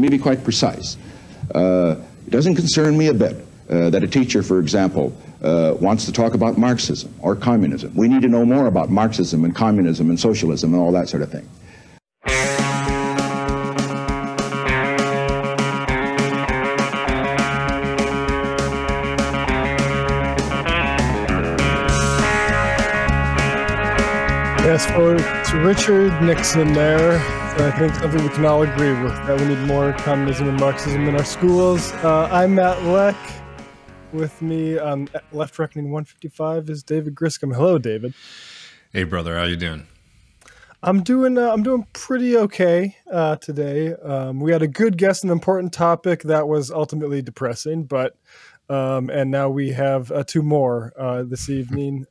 me be quite precise. It doesn't concern me a bit that a teacher, for example, wants to talk about Marxism or communism. We need to know more about Marxism and communism and socialism and all that sort of thing. Yes, for Richard Nixon there. So I think something we can all agree with, that we need more communism and Marxism in our schools. I'm Matt Leck. With me on Left Reckoning 155 is David Griscom. Hello, David. Hey, brother. How you doing? I'm doing pretty okay today. We had a good guest, an important topic that was ultimately depressing, but and now we have two more this evening.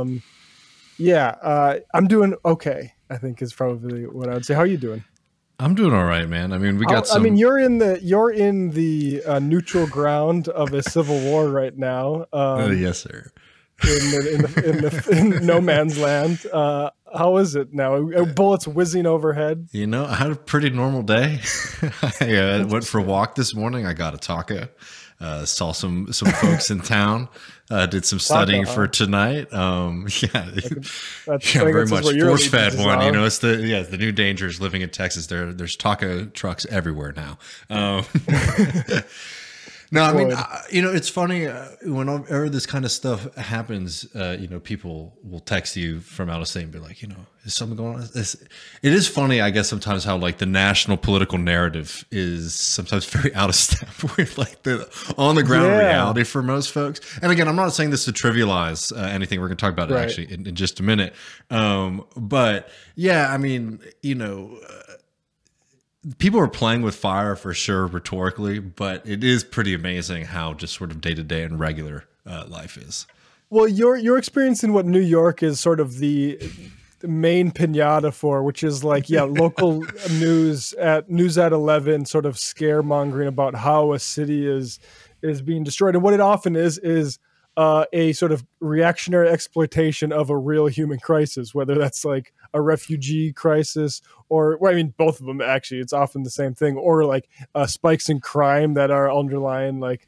I'm doing okay, I think is probably what I would say. How are you doing? I'm doing all right, man. I mean, you're in the neutral ground of a civil war right now. Yes, sir. In no man's land. How is it now? Bullets whizzing overhead. You know, I had a pretty normal day. I went for a walk this morning. I got a taco. Saw some folks in town. Did some studying for tonight. Very much force fed one. You know, it's the new dangers living in Texas. There's taco trucks everywhere now. No, I mean, it's funny whenever this kind of stuff happens. People will text you from out of state and be like, is something going on? It is funny, I guess, sometimes how like the national political narrative is sometimes very out of step with like the on the ground reality for most folks. And again, I'm not saying this to trivialize anything. We're going to talk about it actually in just a minute. But yeah, I mean, people are playing with fire for sure rhetorically, but it is pretty amazing how just sort of day to day and regular life is. Well, you're experiencing what New York is sort of the main pinata for, which is like, local news at 11, sort of scaremongering about how a city is being destroyed. And what it often is a sort of reactionary exploitation of a real human crisis, whether that's like a refugee crisis or, both of them actually, it's often the same thing, or like spikes in crime that are underlying like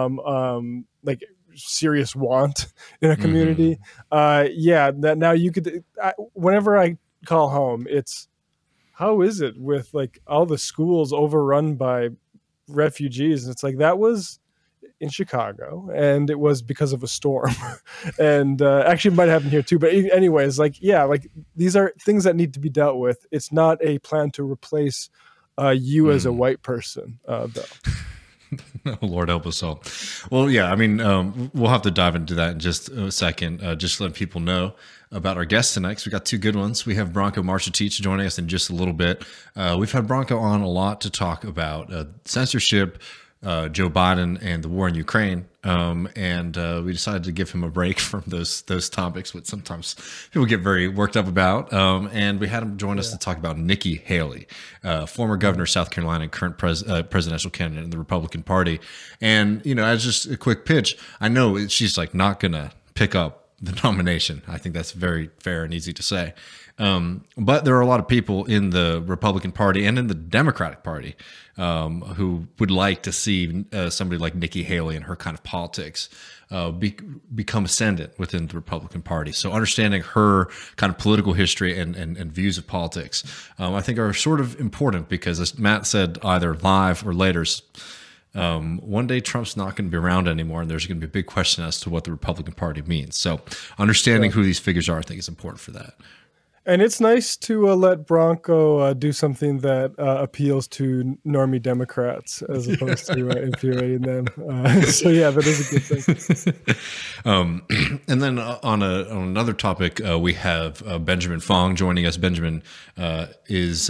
serious want in a community. That now you could, whenever I call home, it's, how is it with like all the schools overrun by refugees? And it's like, that was in Chicago, and it was because of a storm. And actually it might happen here too. But anyways, these are things that need to be dealt with. It's not a plan to replace you as a white person, though. Lord help us all. Well, yeah, I mean, we'll have to dive into that in just a second. Just to let people know about our guests tonight, because we got two good ones. We have Branko Marcetic joining us in just a little bit. We've had Branko on a lot to talk about censorship, Joe Biden and the war in Ukraine. And we decided to give him a break from those topics, which sometimes people get very worked up about. And we had him join us to talk about Nikki Haley, former governor of South Carolina and current presidential candidate in the Republican Party. And, as just a quick pitch, I know she's like not going to pick up the nomination. I think that's very fair and easy to say. But there are a lot of people in the Republican Party and in the Democratic Party who would like to see somebody like Nikki Haley and her kind of politics become ascendant within the Republican Party. So understanding her kind of political history and views of politics, I think are sort of important because, as Matt said, either live or later, one day Trump's not going to be around anymore, and there's going to be a big question as to what the Republican Party means. So understanding who these figures are, I think, is important for that. And it's nice to let Branko do something that appeals to normie Democrats as opposed to infuriating them. That is a good thing. And then on another topic, we have Benjamin Fong joining us. Benjamin is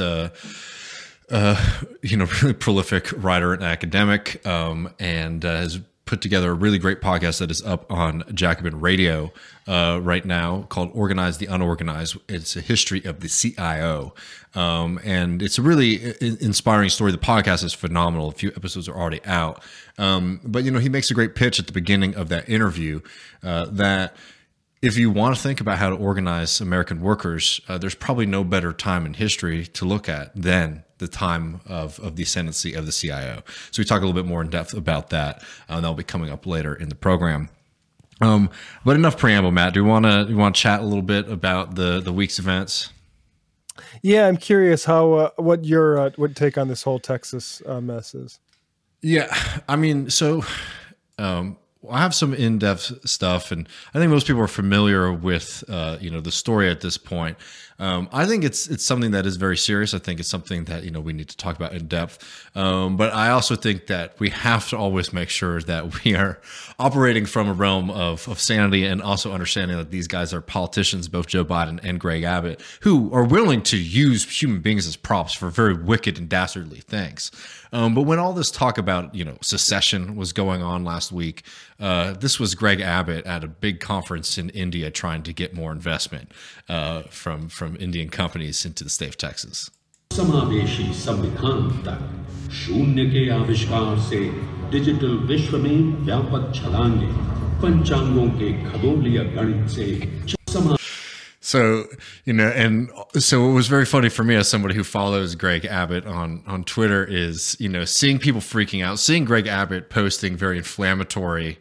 really prolific writer and academic, and has put together a really great podcast that is up on Jacobin Radio right now called Organize the Unorganized. It's a history of the CIO. And it's a really inspiring story. The podcast is phenomenal. A few episodes are already out. But he makes a great pitch at the beginning of that interview that if you want to think about how to organize American workers, there's probably no better time in history to look at than the time of the ascendancy of the CIO. So we talk a little bit more in depth about that, and that'll be coming up later in the program. But enough preamble, Matt. Do you want to chat a little bit about the week's events? Yeah, I'm curious how what your what take on this whole Texas mess is. Yeah, I mean, so I have some in-depth stuff, and I think most people are familiar with the story at this point. I think it's something that is very serious. I think it's something that we need to talk about in depth. But I also think that we have to always make sure that we are operating from a realm of sanity, and also understanding that these guys are politicians, both Joe Biden and Greg Abbott, who are willing to use human beings as props for very wicked and dastardly things. But when all this talk about secession was going on last week, this was Greg Abbott at a big conference in India trying to get more investment from Indian companies into the state of Texas. समावेशी संविधान तक शून्य के आविष्कार से digital विश्व में व्यापक छलांगे पंचांगों के खगोलीय गणित से So, and so what was very funny for me as somebody who follows Greg Abbott on Twitter is, seeing people freaking out, seeing Greg Abbott posting very inflammatory,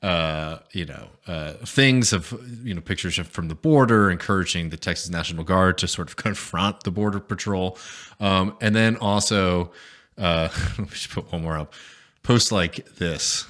things of, pictures from the border, encouraging the Texas National Guard to sort of confront the Border Patrol. And then also, let me just put one more up, post like this.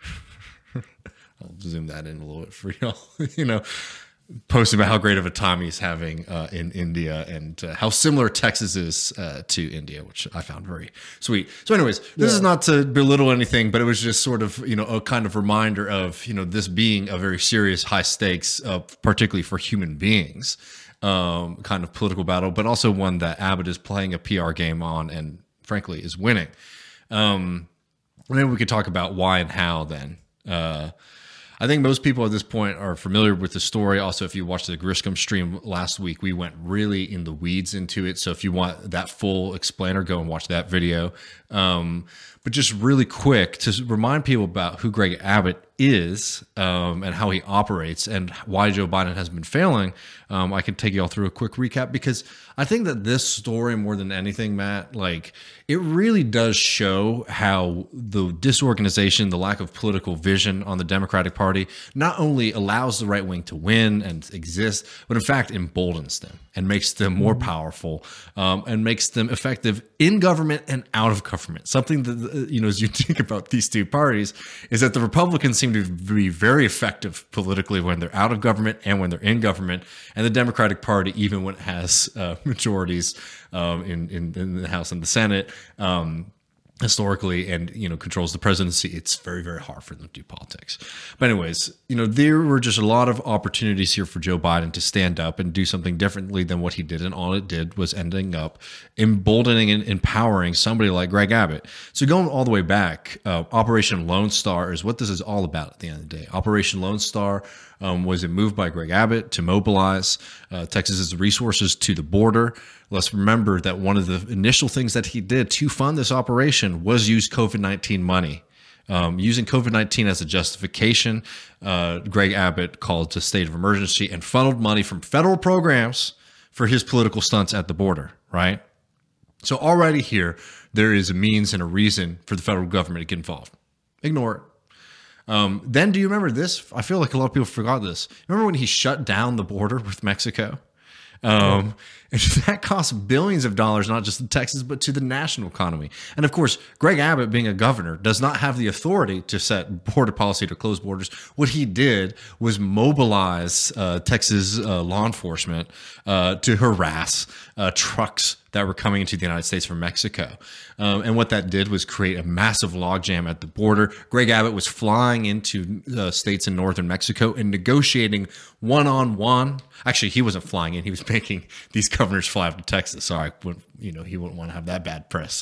I'll zoom that in a little bit for y'all, posting about how great of a time he's having in India, and how similar Texas is to India, which I found very sweet. So anyways, this is not to belittle anything, but it was just sort of, a kind of reminder of, this being a very serious, high stakes, particularly for human beings, kind of political battle, but also one that Abbott is playing a PR game on and frankly is winning. Maybe we could talk about why and how then. I think most people at this point are familiar with the story. Also, if you watched the Griscom stream last week, we went really in the weeds into it. So if you want that full explainer, go and watch that video. But just really quick to remind people about who Greg Abbott is, and how he operates, and why Joe Biden has been failing, I can take you all through a quick recap, because I think that this story, more than anything, Matt, it really does show how the disorganization, the lack of political vision on the Democratic Party not only allows the right wing to win and exist, but in fact emboldens them and makes them more powerful, and makes them effective in government and out of government. Something that, is unique about these two parties is that the Republicans seem to be very effective politically when they're out of government and when they're in government, and the Democratic Party, even when it has majorities in the House and the Senate, historically, and controls the presidency, it's very, very hard for them to do politics. But anyways, there were just a lot of opportunities here for Joe Biden to stand up and do something differently than what he did, and all it did was ending up emboldening and empowering somebody like Greg Abbott. So going all the way back, Operation Lone Star is what this is all about at the end of the day. Operation Lone Star was a move by Greg Abbott to mobilize Texas's resources to the border. Let's remember that one of the initial things that he did to fund this operation was use COVID-19 money. Using COVID-19 as a justification, Greg Abbott called a state of emergency and funneled money from federal programs for his political stunts at the border, right? So already here, there is a means and a reason for the federal government to get involved. Ignore it. Then do you remember this? I feel like a lot of people forgot this. Remember when he shut down the border with Mexico? And that costs billions of dollars, not just to Texas, but to the national economy. And of course, Greg Abbott, being a governor, does not have the authority to set border policy to close borders. What he did was mobilize Texas law enforcement to harass trucks that were coming into the United States from Mexico. And what that did was create a massive logjam at the border. Greg Abbott was flying into states in northern Mexico and negotiating one-on-one. Actually, he wasn't flying in. He was making these governors fly up to Texas. Sorry, he wouldn't want to have that bad press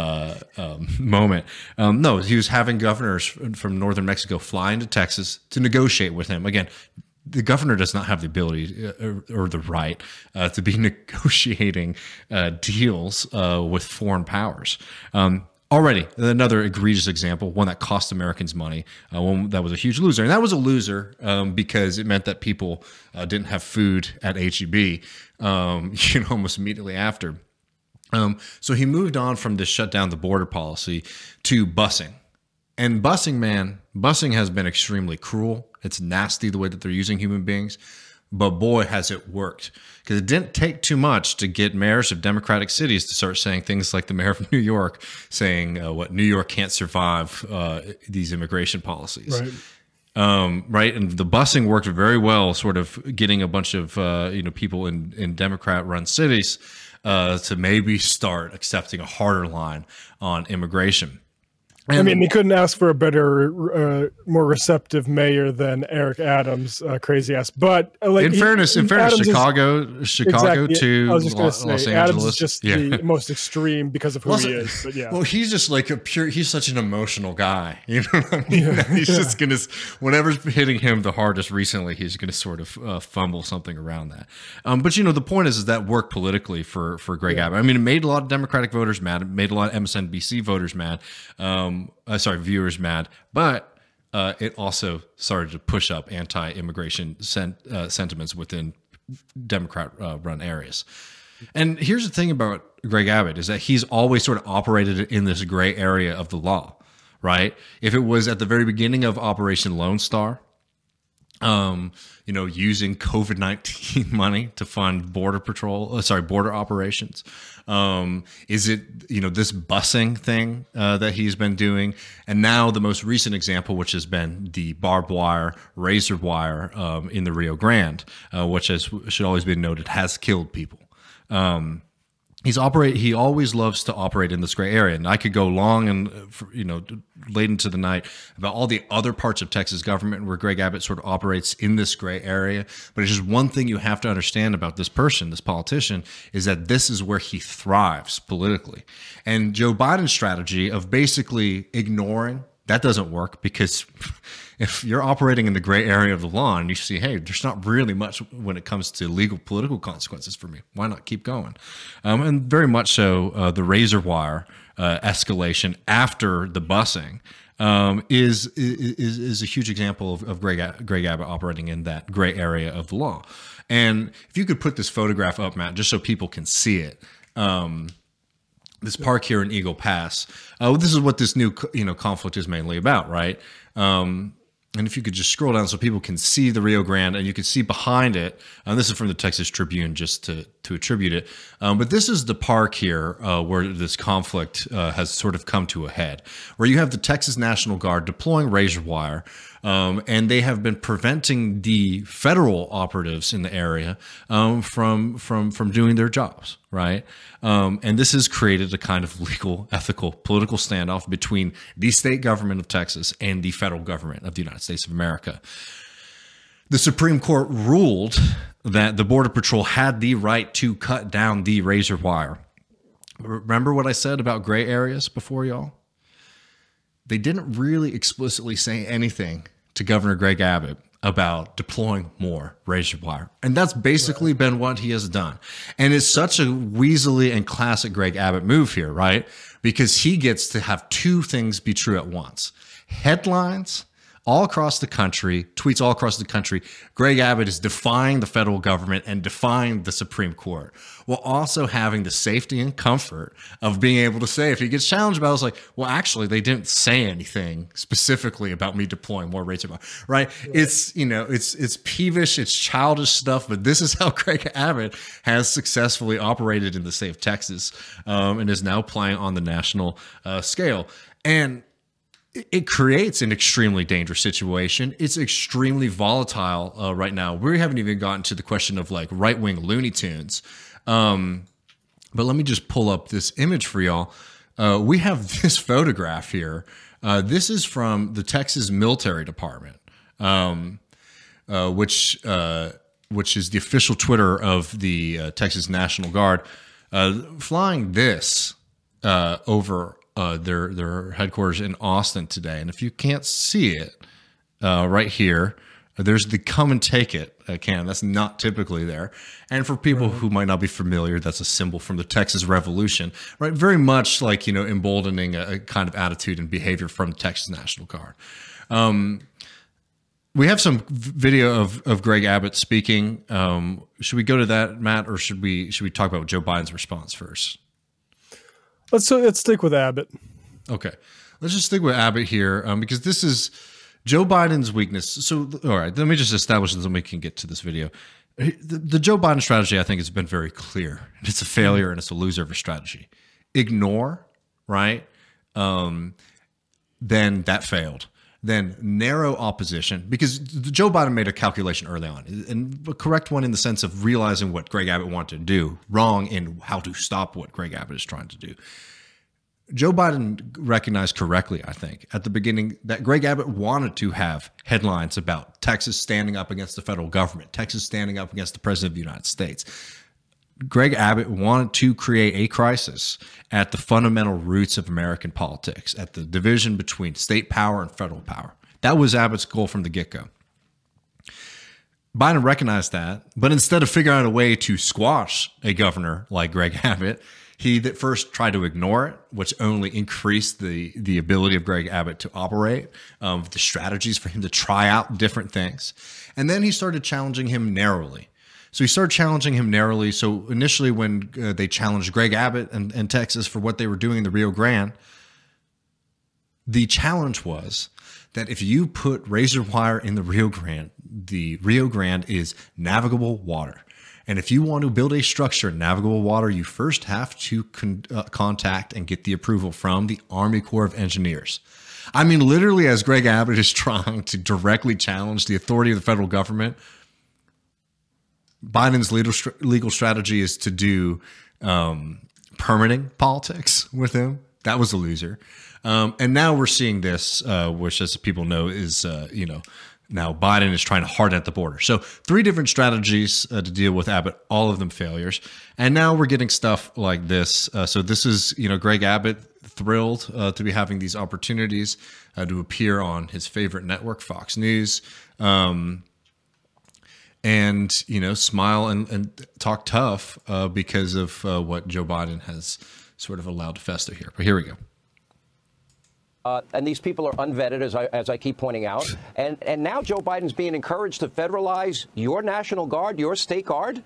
moment. No, he was having governors from northern Mexico fly into Texas to negotiate with him. Again, the governor does not have the ability or the right to be negotiating deals with foreign powers. Already, another egregious example, one that cost Americans money, one that was a huge loser. And that was a loser because it meant that people didn't have food at HEB, almost immediately after. So he moved on from this shut down the border policy to busing. And busing has been extremely cruel. It's nasty the way that they're using human beings. But boy, has it worked. Because it didn't take too much to get mayors of Democratic cities to start saying things like the mayor of New York saying what New York can't survive these immigration policies. Right. Right. And the busing worked very well, sort of getting a bunch of people in Democrat-run cities to maybe start accepting a harder line on immigration. I mean, they couldn't ask for a better, more receptive mayor than Eric Adams, crazy ass. But in fairness, Adams Chicago exactly, to I was just going to Los say, Angeles. Adams is just the most extreme because of who he is. But yeah, well, he's just like he's such an emotional guy. You know what I mean? Yeah. He's just gonna, whatever's hitting him the hardest recently, he's gonna sort of fumble something around that. But the point is that worked politically for Greg Abbott. I mean, it made a lot of Democratic voters mad. It made a lot of MSNBC voters mad. Viewers mad, but it also started to push up anti-immigration sentiments within Democrat-run areas. And here's the thing about Greg Abbott is that he's always sort of operated in this gray area of the law, right? If it was at the very beginning of Operation Lone Star, using COVID-19 money to fund border operations. Is it, this busing thing that he's been doing? And now the most recent example, which has been the barbed wire, razor wire in the Rio Grande, which should always be noted, has killed people. He always loves to operate in this gray area. And I could go long and, late into the night about all the other parts of Texas government where Greg Abbott sort of operates in this gray area. But it's just one thing you have to understand about this person, this politician, is that this is where he thrives politically. And Joe Biden's strategy of basically ignoring, that doesn't work, because if you're operating in the gray area of the law and you see, hey, there's not really much when it comes to legal political consequences for me, why not keep going? And very much so, the razor wire escalation after the busing is a huge example of Greg Abbott operating in that gray area of the law. And if you could put this photograph up, Matt, just so people can see it. This park here in Eagle Pass. This is what this new conflict is mainly about, right? And if you could just scroll down so people can see the Rio Grande, and you can see behind it, this is from the Texas Tribune, just to attribute it. But this is the park here where this conflict has sort of come to a head, where you have the Texas National Guard deploying razor wire, and they have been preventing the federal operatives in the area from doing their jobs, right? And this has created a kind of legal, ethical, political standoff between the state government of Texas and the federal government of the United States of America. The Supreme Court ruled that the Border Patrol had the right to cut down the razor wire. Remember what I said about gray areas before, y'all? They didn't really explicitly say anything to Governor Greg Abbott about deploying more razor wire. And that's basically been what he has done. And it's such a weaselly and classic Greg Abbott move here, right? Because he gets to have two things be true at once. Headlines all across the country, tweets all across the country, Greg Abbott is defying the federal government and defying the Supreme Court, while also having the safety and comfort of being able to say, if he gets challenged about it, it's like, well, actually, they didn't say anything specifically about me deploying more razor wire, right? Yeah. It's peevish, it's childish stuff, but this is how Greg Abbott has successfully operated in the state of Texas, and is now playing on the national scale. And it creates an extremely dangerous situation. It's extremely volatile right now. We haven't even gotten to the question of like right-wing Looney Tunes. But let me just pull up this image for y'all. We have this photograph here. This is from the Texas Military Department, which is the official Twitter of the Texas National Guard, flying this over their headquarters in Austin today. And if you can't see it right here, There's the come and take it can. That's not typically there. And for people who might not be familiar, that's a symbol from the Texas Revolution, right? Very much like, emboldening a kind of attitude and behavior from the Texas National Guard. We have some video of Greg Abbott speaking. Should we go to that, Matt, or should we talk about Joe Biden's response first? Let's stick with Abbott. Okay, let's just stick with Abbott here because this is Joe Biden's weakness. So, all right, let me just establish this and we can get to this video. The Joe Biden strategy, I think, has been very clear. It's a failure and it's a loser of a strategy. Ignore, right? Then that failed. Then narrow opposition, because Joe Biden made a calculation early on, and a correct one in the sense of realizing what Greg Abbott wanted to do, wrong in how to stop what Greg Abbott is trying to do. Joe Biden recognized correctly, I think, at the beginning that Greg Abbott wanted to have headlines about Texas standing up against the federal government, Texas standing up against the president of the United States. Greg Abbott wanted to create a crisis at the fundamental roots of American politics, at the division between state power and federal power. That was Abbott's goal from the get-go. Biden recognized that, but instead of figuring out a way to squash a governor like Greg Abbott, he at first tried to ignore it, which only increased the ability of Greg Abbott to operate, the strategies for him to try out different things. And then he started challenging him narrowly. So he started challenging him narrowly. So initially when they challenged Greg Abbott and Texas for what they were doing in the Rio Grande, the challenge was that if you put razor wire in the Rio Grande is navigable water. And if you want to build a structure in navigable water, you first have to contact and get the approval from the Army Corps of Engineers. I mean, literally, as Greg Abbott is trying to directly challenge the authority of the federal government, Biden's legal strategy is to do permitting politics with him. That was a loser. And now we're seeing this, which, as people know, is, now Biden is trying to harden at the border. So 3 different strategies to deal with Abbott, all of them failures. And now we're getting stuff like this. So this is, Greg Abbott thrilled to be having these opportunities to appear on his favorite network, Fox News. And, smile and talk tough because of what Joe Biden has sort of allowed to fester here. But here we go. And these people are unvetted, as I keep pointing out. And now Joe Biden's being encouraged to federalize your National Guard, your state guard.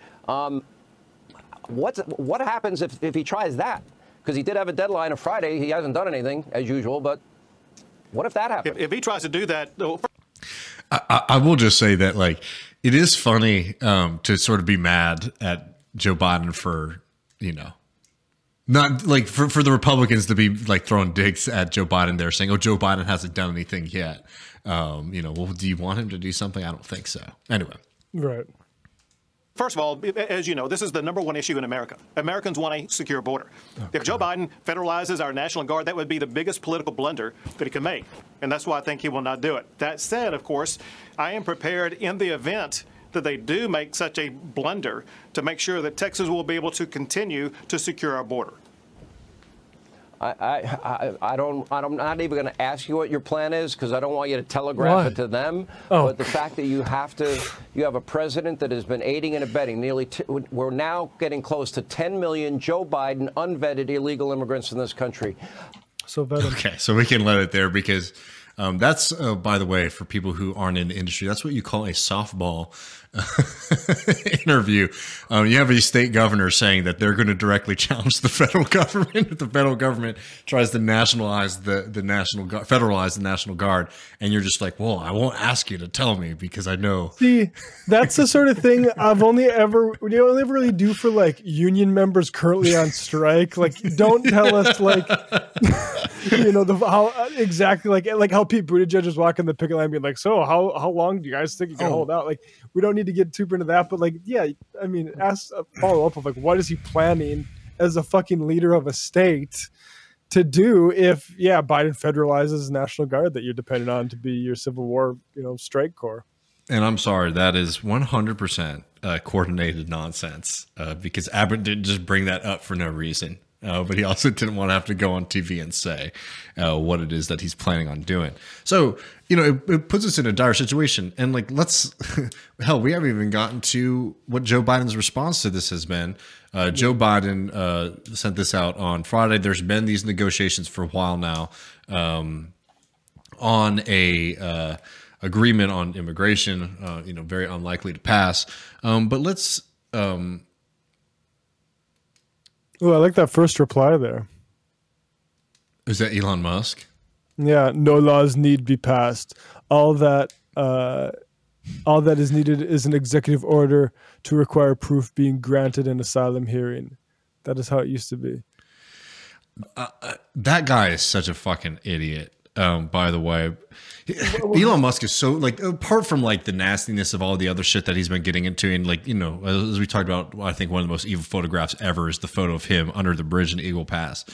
What happens if he tries that? Because he did have a deadline of Friday. He hasn't done anything, as usual. But what if that happens? If he tries to do that... I will just say that, it is funny to sort of be mad at Joe Biden for, not for the Republicans to be throwing digs at Joe Biden there, saying, "Oh, Joe Biden hasn't done anything yet." Well, do you want him to do something? I don't think so. Anyway, right. First of all, as you know, this is the #1 issue in America. Americans want a secure border. If Joe Biden federalizes our National Guard, that would be the biggest political blunder that he can make. And that's why I think he will not do it. That said, of course, I am prepared in the event that they do make such a blunder to make sure that Texas will be able to continue to secure our border. I'm not even going to ask you what your plan is because I don't want you to telegraph it to them. Oh. But the fact that you have a president that has been aiding and abetting we're now getting close to 10 million Joe Biden unvetted illegal immigrants in this country. So vetted. Okay, so we can let it there because that's, by the way, for people who aren't in the industry, that's what you call a softball interview. You have a state governor saying that they're going to directly challenge the federal government if the federal government tries to nationalize the National Guard, federalize the National Guard, and you're just like, well, I won't ask you to tell me because I know. See, that's the sort of thing you only ever really do for union members currently on strike. Don't tell us how exactly like how Pete Buttigieg is walking the picket line being like, so how long do you guys think you can hold out? We don't need to get too into that, but ask a follow up of what is he planning as a fucking leader of a state to do if Biden federalizes the National Guard that you're dependent on to be your Civil War strike corps. And I'm sorry, that is 100% coordinated nonsense because Abbott didn't just bring that up for no reason. but he also didn't want to have to go on TV and say what it is that he's planning on doing. So, it puts us in a dire situation. And like, hell, we haven't even gotten to what Joe Biden's response to this has been. Joe Biden sent this out on Friday. There's been these negotiations for a while now on a agreement on immigration, very unlikely to pass. But let's. Oh, I like that first reply there. Is that Elon Musk? Yeah, no laws need be passed. All that is needed is an executive order to require proof being granted an asylum hearing. That is how it used to be. That guy is such a fucking idiot. By the way, Elon Musk is so like, apart from like the nastiness of all the other shit that he's been getting into, and like, as we talked about, I think one of the most evil photographs ever is the photo of him under the bridge in Eagle Pass.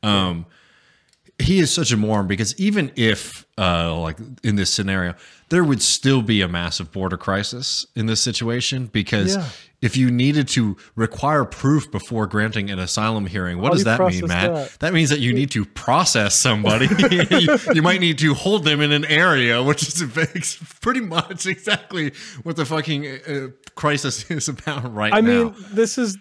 He is such a moron, because even if like in this scenario, there would still be a massive border crisis in this situation, because if you needed to require proof before granting an asylum hearing, what does that mean, Matt? That means that you need to process somebody. you might need to hold them in an area, which is pretty much exactly what the fucking crisis is about right now. I mean, this is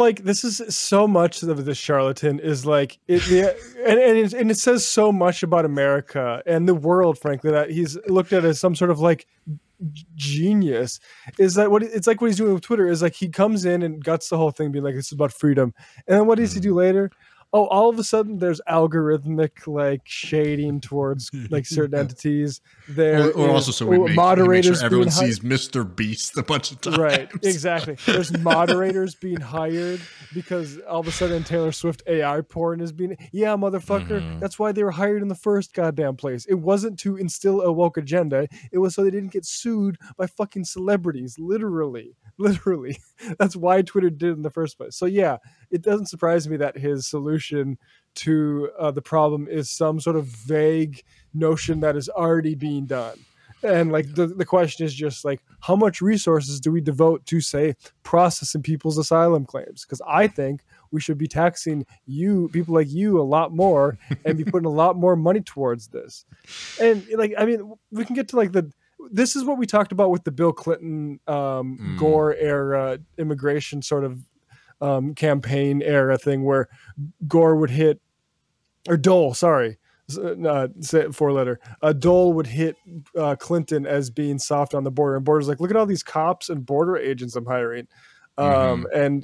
so much of this charlatan is like and it says so much about America and the world, frankly, that he's looked at as some sort of like genius. Is that what it's like? What he's doing with Twitter is like he comes in and guts the whole thing, being like, this is about freedom, and then what does he do later? Oh, all of a sudden there's algorithmic like shading towards like certain entities there, or also so we make sure everyone sees Mr. Beast a bunch of times. Right, exactly. There's moderators being hired because all of a sudden Taylor Swift AI porn is being motherfucker. That's why they were hired in the first goddamn place. It wasn't to instill a woke agenda. It was so they didn't get sued by fucking celebrities. Literally. That's why Twitter did it in the first place. So yeah, it doesn't surprise me that his solution to the problem is some sort of vague notion that is already being done. And like the question is just like, how much resources do we devote to, say, processing people's asylum claims? Because I think we should be taxing people like you a lot more and be putting a lot more money towards this. And like, I mean, we can get to like this is what we talked about with the Bill Clinton Gore era immigration sort of campaign era thing, where Gore would hit, or Dole, sorry, four letter. Dole would hit Clinton as being soft on the border, and Border's like, look at all these cops and border agents I'm hiring, and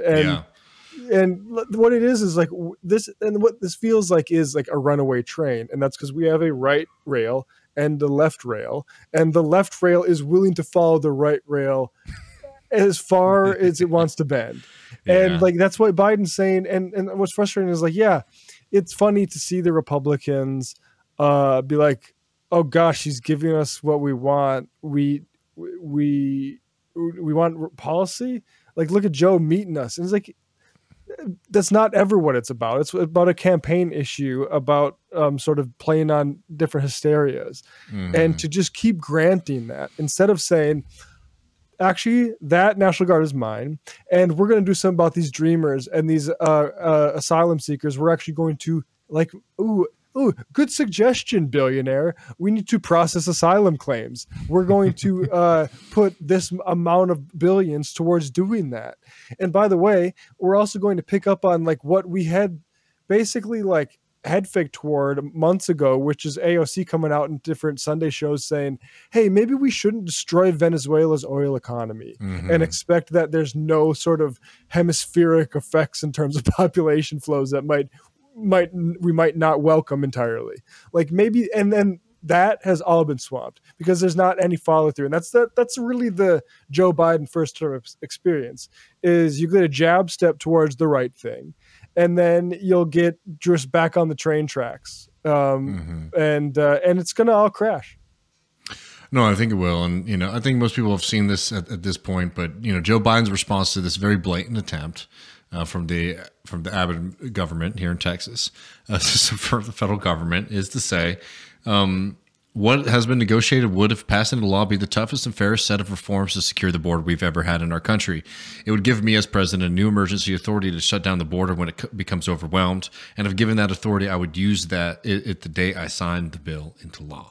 what it is like this, and what this feels like is like a runaway train, and that's because we have a right rail and the left rail, and the left rail is willing to follow the right rail as far as it wants to bend. And like, that's what Biden's saying. And what's frustrating is like, it's funny to see the Republicans be like, oh gosh, he's giving us what we want. We want policy. Like, look at Joe meeting us. And it's like, that's not ever what it's about. It's about a campaign issue, about sort of playing on different hysterias. And to just keep granting that instead of saying, actually, that National Guard is mine, and we're going to do something about these dreamers and these asylum seekers. We're actually going to like, ooh, good suggestion, billionaire. We need to process asylum claims. We're going to put this amount of billions towards doing that. And by the way, we're also going to pick up on like what we had basically like head fake toward months ago, which is AOC coming out in different Sunday shows saying, hey, maybe we shouldn't destroy Venezuela's oil economy and expect that there's no sort of hemispheric effects in terms of population flows that we might not welcome entirely. Like maybe, and then that has all been swamped because there's not any follow through. And that's really the Joe Biden first term experience, is you get a jab step towards the right thing, and then you'll get just back on the train tracks. And it's going to all crash. No, I think it will. And, I think most people have seen this at this point, but, Joe Biden's response to this very blatant attempt from the Abbott government here in Texas, for the federal government, is to say, what has been negotiated would, if passed into law, be the toughest and fairest set of reforms to secure the border we've ever had in our country. It would give me, as president, a new emergency authority to shut down the border when it becomes overwhelmed. And if given that authority, I would use that the day I signed the bill into law.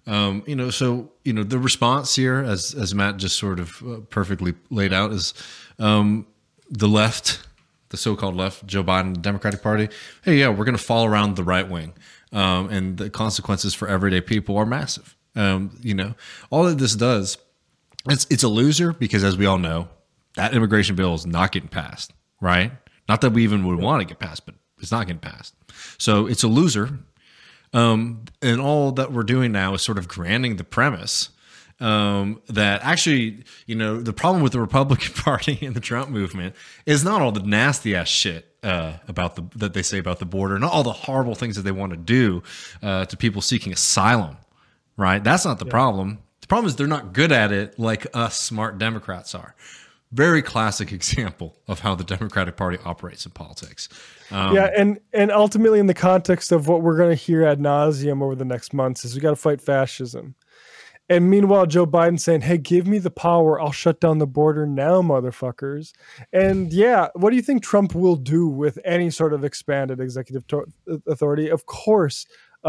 The response here, as Matt just sort of perfectly laid out, is the left, the so-called left, Joe Biden, the Democratic Party. Hey, yeah, we're going to fall around the right wing. And the consequences for everyday people are massive. All that this does, it's a loser because, as we all know, that immigration bill is not getting passed, right? Not that we even would want to get passed, but it's not getting passed. So it's a loser. And all that we're doing now is sort of granting the premise that actually, the problem with the Republican Party and the Trump movement is not all the nasty ass shit that they say about the border, not all the horrible things that they want to do to people seeking asylum, right? That's not the problem. The problem is they're not good at it like us smart Democrats are. Very classic example of how the Democratic Party operates in politics. And ultimately in the context of what we're going to hear ad nauseum over the next months is we got to fight fascism. And meanwhile, Joe Biden saying, hey, give me the power. I'll shut down the border now, motherfuckers. And yeah, what do you think Trump will do with any sort of expanded executive authority? Of course.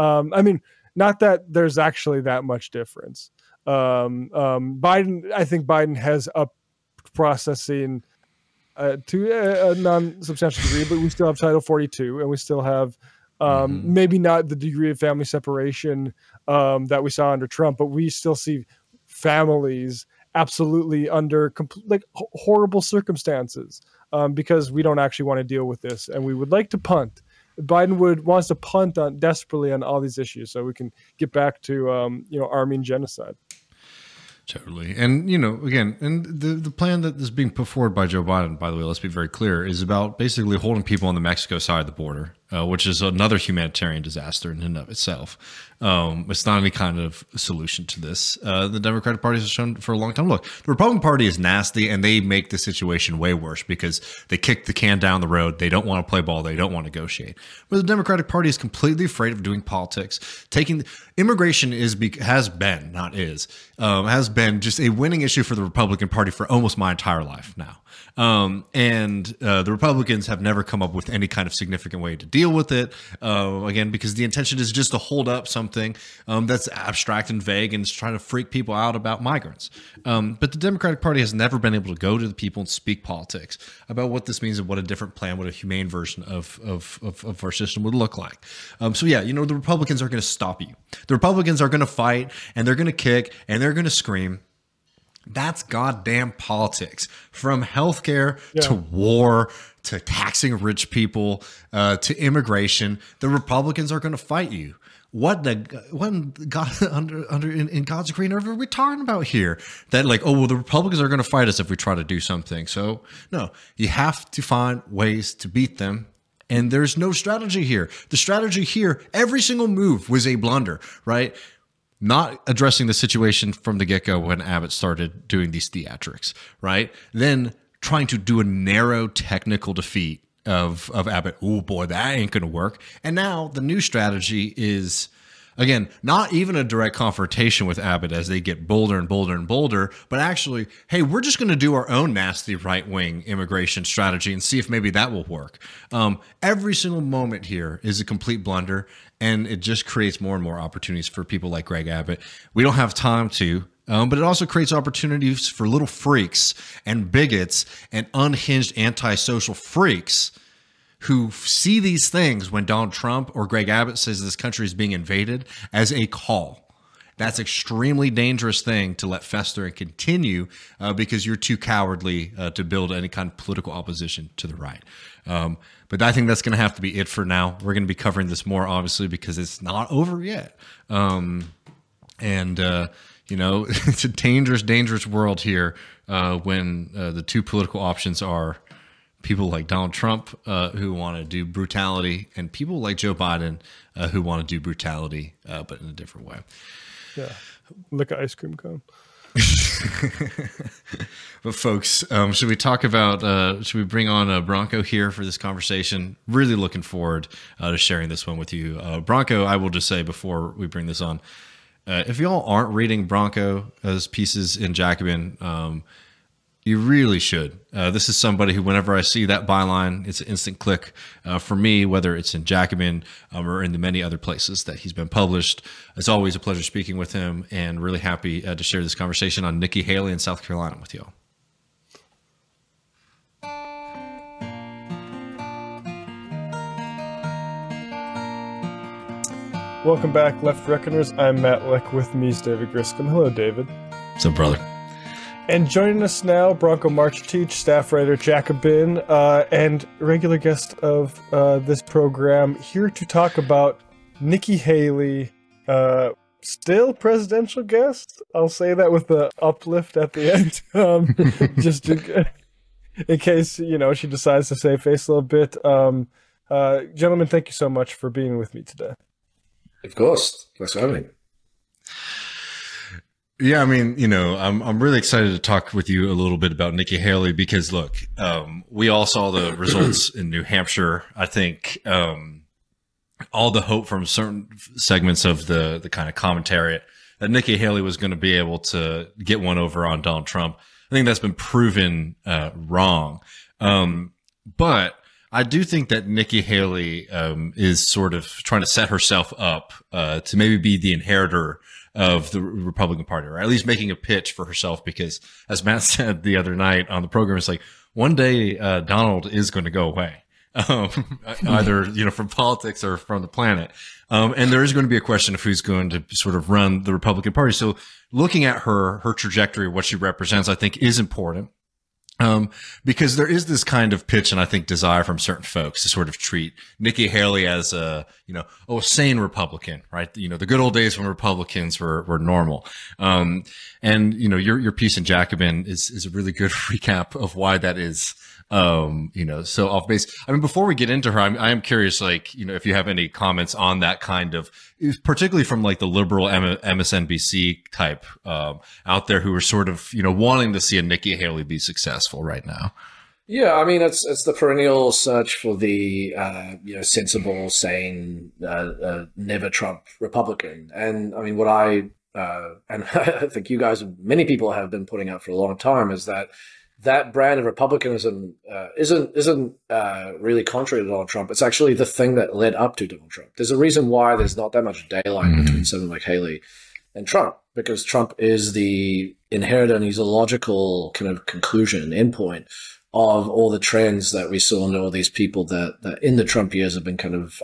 Not that there's actually that much difference. I think Biden has up processing to a non-substantial degree, but we still have Title 42 and we still have maybe not the degree of family separation that we saw under Trump, but we still see families absolutely under horrible circumstances because we don't actually want to deal with this, and we would like to punt. Biden wants to punt desperately on all these issues, so we can get back to Armenian genocide. Totally. And, again, and the plan that is being put forward by Joe Biden, by the way, let's be very clear, is about basically holding people on the Mexico side of the border, which is another humanitarian disaster in and of itself. It's not any kind of solution to this. The Democratic Party has shown for a long time. Look, the Republican Party is nasty, and they make the situation way worse because they kick the can down the road. They don't want to play ball. They don't want to negotiate. But the Democratic Party is completely afraid of doing politics. Immigration has been just a winning issue for the Republican Party for almost my entire life now. The Republicans have never come up with any kind of significant way to deal with it. Again, because the intention is just to hold up something that's abstract and vague and trying to freak people out about migrants. But the Democratic Party has never been able to go to the people and speak politics about what this means and what a different plan, what a humane version of our system would look like. The Republicans are going to stop you. The Republicans are going to fight, and they're going to kick, and they're going to scream. That's goddamn politics. From healthcare to war to taxing rich people to immigration, the Republicans are going to fight you. In God's green earth are we talking about here? That the Republicans are going to fight us if we try to do something. So no, you have to find ways to beat them. And there's no strategy here. The strategy here, every single move was a blunder, right? Not addressing the situation from the get-go when Abbott started doing these theatrics, right? Then trying to do a narrow technical defeat of Abbott. Oh boy, that ain't going to work. And now the new strategy is, again, not even a direct confrontation with Abbott as they get bolder and bolder and bolder, but actually, hey, we're just going to do our own nasty right-wing immigration strategy and see if maybe that will work. Every single moment here is a complete blunder, and it just creates more and more opportunities for people like Greg Abbott. We don't have time to, but it also creates opportunities for little freaks and bigots and unhinged antisocial freaks who see these things when Donald Trump or Greg Abbott says this country is being invaded as a call. That's an extremely dangerous thing to let fester and continue because you're too cowardly to build any kind of political opposition to the right. But I think that's going to have to be it for now. We're going to be covering this more, obviously, because it's not over yet. It's a dangerous, dangerous world here when the two political options are people like Donald Trump who want to do brutality and people like Joe Biden who want to do brutality, but in a different way. Yeah, like an ice cream cone. But folks, should we talk about, should we bring on Bronco here for this conversation? Really looking forward to sharing this one with you. Bronco, I will just say before we bring this on, if y'all aren't reading Bronco's pieces in Jacobin, you really should. This is somebody who, whenever I see that byline, it's an instant click for me, whether it's in Jacobin or in the many other places that he's been published. It's always a pleasure speaking with him, and really happy to share this conversation on Nikki Haley in South Carolina with y'all. Welcome back, Left Reckoners. I'm Matt Leck. With me is David Griscom. Hello, David. What's up, brother? And joining us now, Bronco Marchettich, staff writer, Jacobin, and regular guest of this program, here to talk about Nikki Haley, still presidential guest. I'll say that with the uplift at the end, just in case, she decides to save face a little bit. Gentlemen, thank you so much for being with me today. Of course. Thanks for having me. Yeah, I mean, I'm really excited to talk with you a little bit about Nikki Haley because, look, we all saw the results in New Hampshire. I think all the hope from certain segments of the kind of commentariat that Nikki Haley was going to be able to get one over on Donald Trump. I think that's been proven wrong. But I do think that Nikki Haley is sort of trying to set herself up to maybe be the inheritor of the Republican Party, or at least making a pitch for herself, because as Matt said the other night on the program, it's like one day Donald is going to go away, either from politics or from the planet, and there is going to be a question of who's going to sort of run the Republican Party. So looking at her trajectory, what she represents, I think is important. Because there is this kind of pitch and I think desire from certain folks to sort of treat Nikki Haley as a sane Republican, right? The good old days when Republicans were normal. And your piece in Jacobin is a really good recap of why that is, so off base. I mean, before we get into her, I am curious, if you have any comments on that kind of, particularly from the liberal MSNBC type, out there who are sort of, wanting to see a Nikki Haley be successful right now. Yeah, I mean, it's the perennial search for the, sensible, sane, never Trump Republican. And I mean, what and I think you guys, many people have been putting out for a long time is that brand of republicanism isn't really contrary to Donald Trump. It's actually the thing that led up to Donald Trump. There's a reason why there's not that much daylight between someone like Haley and Trump, because Trump is the inheritor and he's a logical kind of conclusion, endpoint of all the trends that we saw and all these people that in the Trump years have been kind of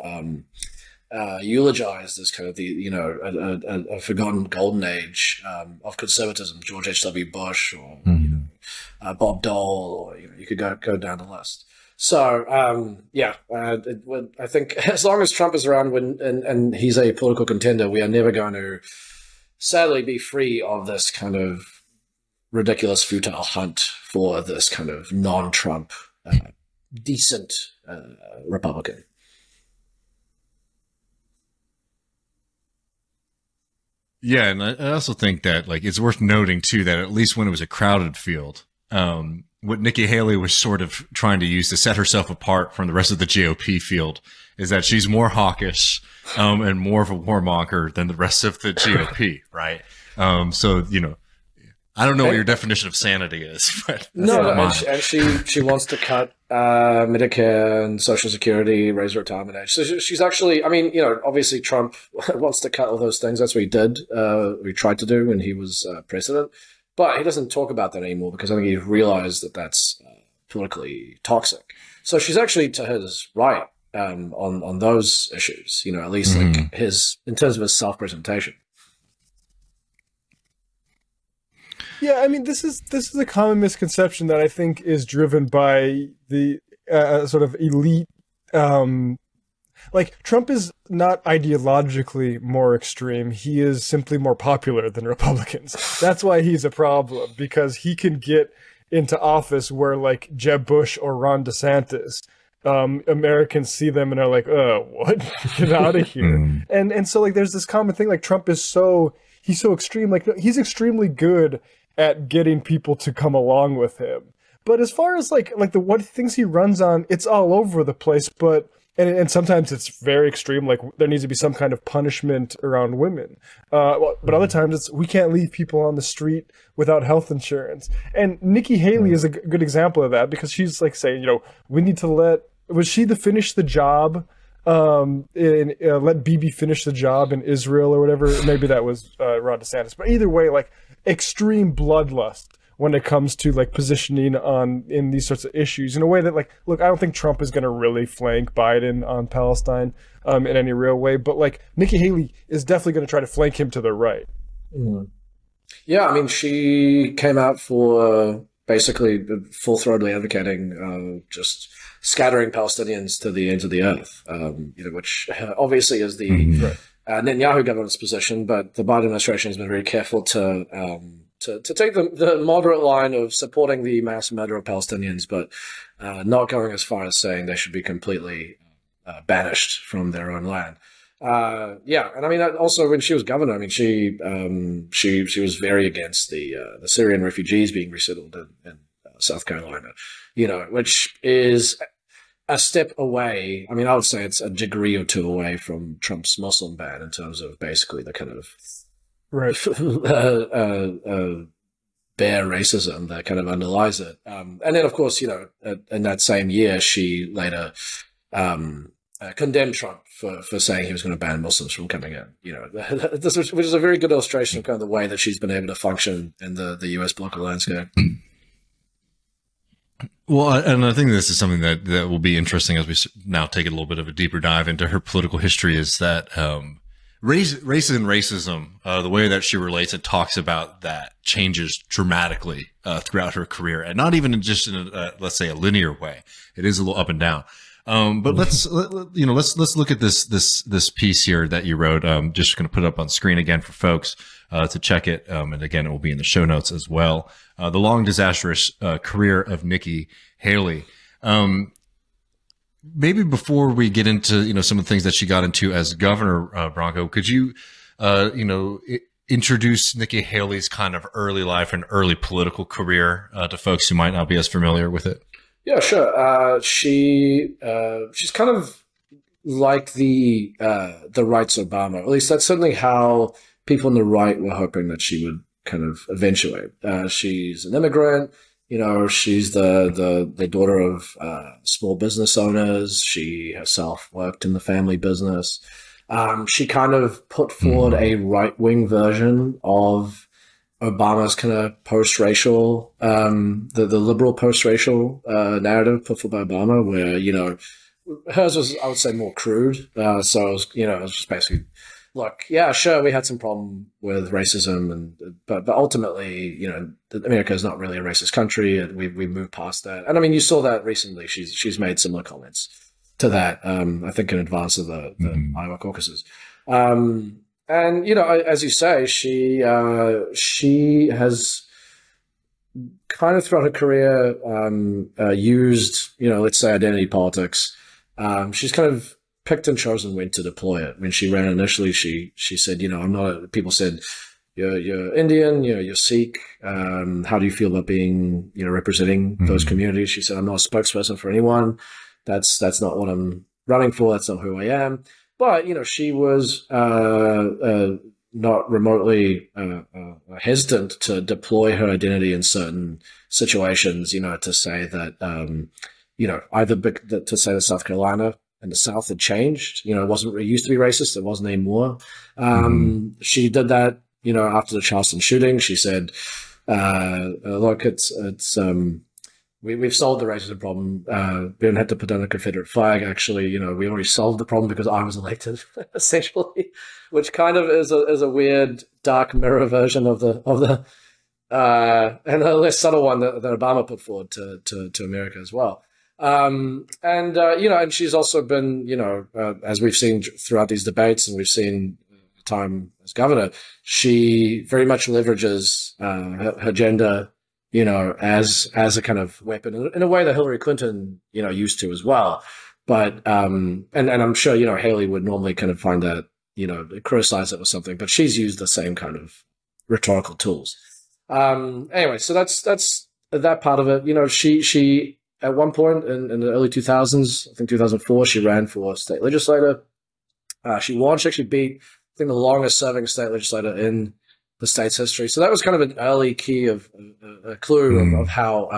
eulogized as kind of the, a forgotten golden age of conservatism, George H.W. Bush or, Bob Dole, or, you could go down the list. So, I think as long as Trump is around and he's a political contender, we are never going to sadly be free of this kind of ridiculous, futile hunt for this kind of non-Trump, decent Republican. Yeah, and I also think that it's worth noting too that at least when it was a crowded field, what Nikki Haley was sort of trying to use to set herself apart from the rest of the GOP field is that she's more hawkish and more of a warmonger than the rest of the GOP, right? I don't know what your definition of sanity is, but and she wants to cut Medicare and Social Security, raise her retirement age. So she's actually, I mean, obviously Trump wants to cut all those things. That's what he did. He tried to do when he was president, but he doesn't talk about that anymore because I think he realized that that's politically toxic. So she's actually to his right on those issues. At least in terms of his self-presentation. Yeah, I mean, this is a common misconception that I think is driven by the sort of elite. Trump is not ideologically more extreme. He is simply more popular than Republicans. That's why he's a problem, because he can get into office where Jeb Bush or Ron DeSantis, Americans see them and are like, oh, what? Get out of here. And so there's this common thing, Trump is he's so extreme. He's extremely good at getting people to come along with him. But as far as what things he runs on, it's all over the place. But and sometimes it's very extreme, like there needs to be some kind of punishment around women. But other times it's we can't leave people on the street without health insurance. And Nikki Haley is a good example of that, because she's like saying, we need to was she the finish the job? Let Bibi finish the job in Israel or whatever. Maybe that was Ron DeSantis. But either way, like extreme bloodlust when it comes to like positioning in these sorts of issues in a way that, like, look, I don't think Trump is going to really flank Biden on Palestine in any real way, but like Nikki Haley is definitely going to try to flank him to the right. Yeah, I mean, she came out for basically full-throatedly advocating just scattering Palestinians to the ends of the earth, which obviously is the Netanyahu government's position, but the Biden administration has been very careful to take the moderate line of supporting the mass murder of Palestinians, but not going as far as saying they should be completely banished from their own land. And I mean, also when she was governor, I mean, she was very against the Syrian refugees being resettled in South Carolina, which is a step away. I mean, I would say it's a degree or two away from Trump's Muslim ban in terms of basically the kind of bare racism that kind of underlies it. And then, of course, in that same year, she later condemned Trump for saying he was going to ban Muslims from coming in. Which is a very good illustration of kind of the way that she's been able to function in the U.S. political landscape. Well, and I think this is something that will be interesting as we now take a little bit of a deeper dive into her political history, is that race and racism, the way that she relates and talks about that changes dramatically throughout her career, and not even just in let's say a linear way. It is a little up and down. But let's look at this piece here that you wrote. Just going to put it up on screen again for folks to check it. And again, it will be in the show notes as well. The long, disastrous career of Nikki Haley. Maybe before we get into some of the things that she got into as governor, Branko, could you introduce Nikki Haley's kind of early life and early political career to folks who might not be as familiar with it? Yeah, sure. She's kind of like the right's Obama. Or at least that's certainly how people on the right were hoping that she would kind of eventuate. She's an immigrant. She's the daughter of small business owners. She herself worked in the family business. She kind of put forward a right-wing version of Obama's kind of post-racial, the liberal post-racial narrative put forward by Obama, where, hers was, I would say, more crude. So it was, it was just basically, look, yeah, sure, we had some problem with racism, but ultimately, America is not really a racist country, and we moved past that. And I mean, you saw that recently. She's made similar comments to that, I think, in advance of the Iowa caucuses. And as you say, she has kind of throughout her career used, let's say, identity politics. She's kind of picked and chosen when to deploy it. When she ran initially, she said, I'm not. People said, you're Indian, you're Sikh. How do you feel about being, representing those communities? She said, I'm not a spokesperson for anyone. That's not what I'm running for. That's not who I am. But, she was not remotely hesitant to deploy her identity in certain situations, to say that, either to say that South Carolina and the South had changed. It used to be racist. It wasn't anymore. She did that, after the Charleston shooting. She said, look, we've solved the racism problem. We don't have to put down a Confederate flag. Actually, we already solved the problem because I was elected, essentially, which kind of is a weird dark mirror version of the and a less subtle one that Obama put forward to America as well. And she's also been, as we've seen throughout these debates, and we've seen time as governor, she very much leverages her gender, as a kind of weapon in a way that Hillary Clinton, used to as well. But, and I'm sure, Haley would normally kind of find that, criticize it or something, but she's used the same kind of rhetorical tools. Anyway, so that's that part of it. She at one point in the early 2000s, I think 2004, she ran for state legislator. She won. She actually beat, I think, the longest serving state legislator in the state's history. So that was kind of an early key of a clue of how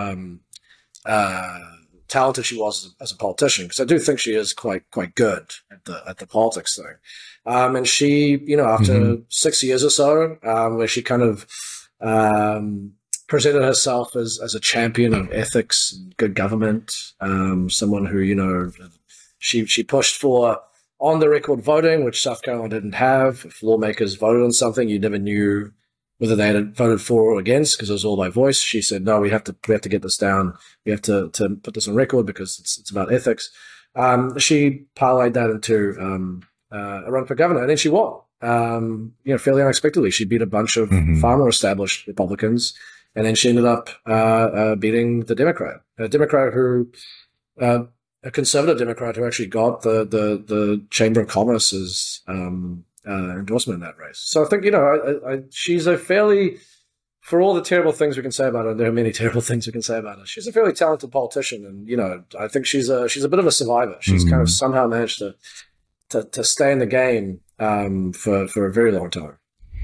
talented she was as a politician, because I do think she is quite good at the politics thing. And she, after 6 years or so, where she kind of presented herself as a champion of ethics and good government, someone who, she pushed for on-the-record voting, which South Carolina didn't have. If lawmakers voted on something, you never knew whether they had voted for or against because it was all by voice. She said, no, we have to get this down. We have to put this on record because it's about ethics. She parlayed that into a run for governor, and then she won. Fairly unexpectedly. She beat a bunch of far more established Republicans, and then she ended up beating the Democrat, a conservative Democrat who actually got the Chamber of Commerce's endorsement in that race. So I think, she's a fairly, for all the terrible things we can say about her, and there are many terrible things we can say about her, she's a fairly talented politician. And, I think she's a bit of a survivor. She's kind of somehow managed to stay in the game for a very long time.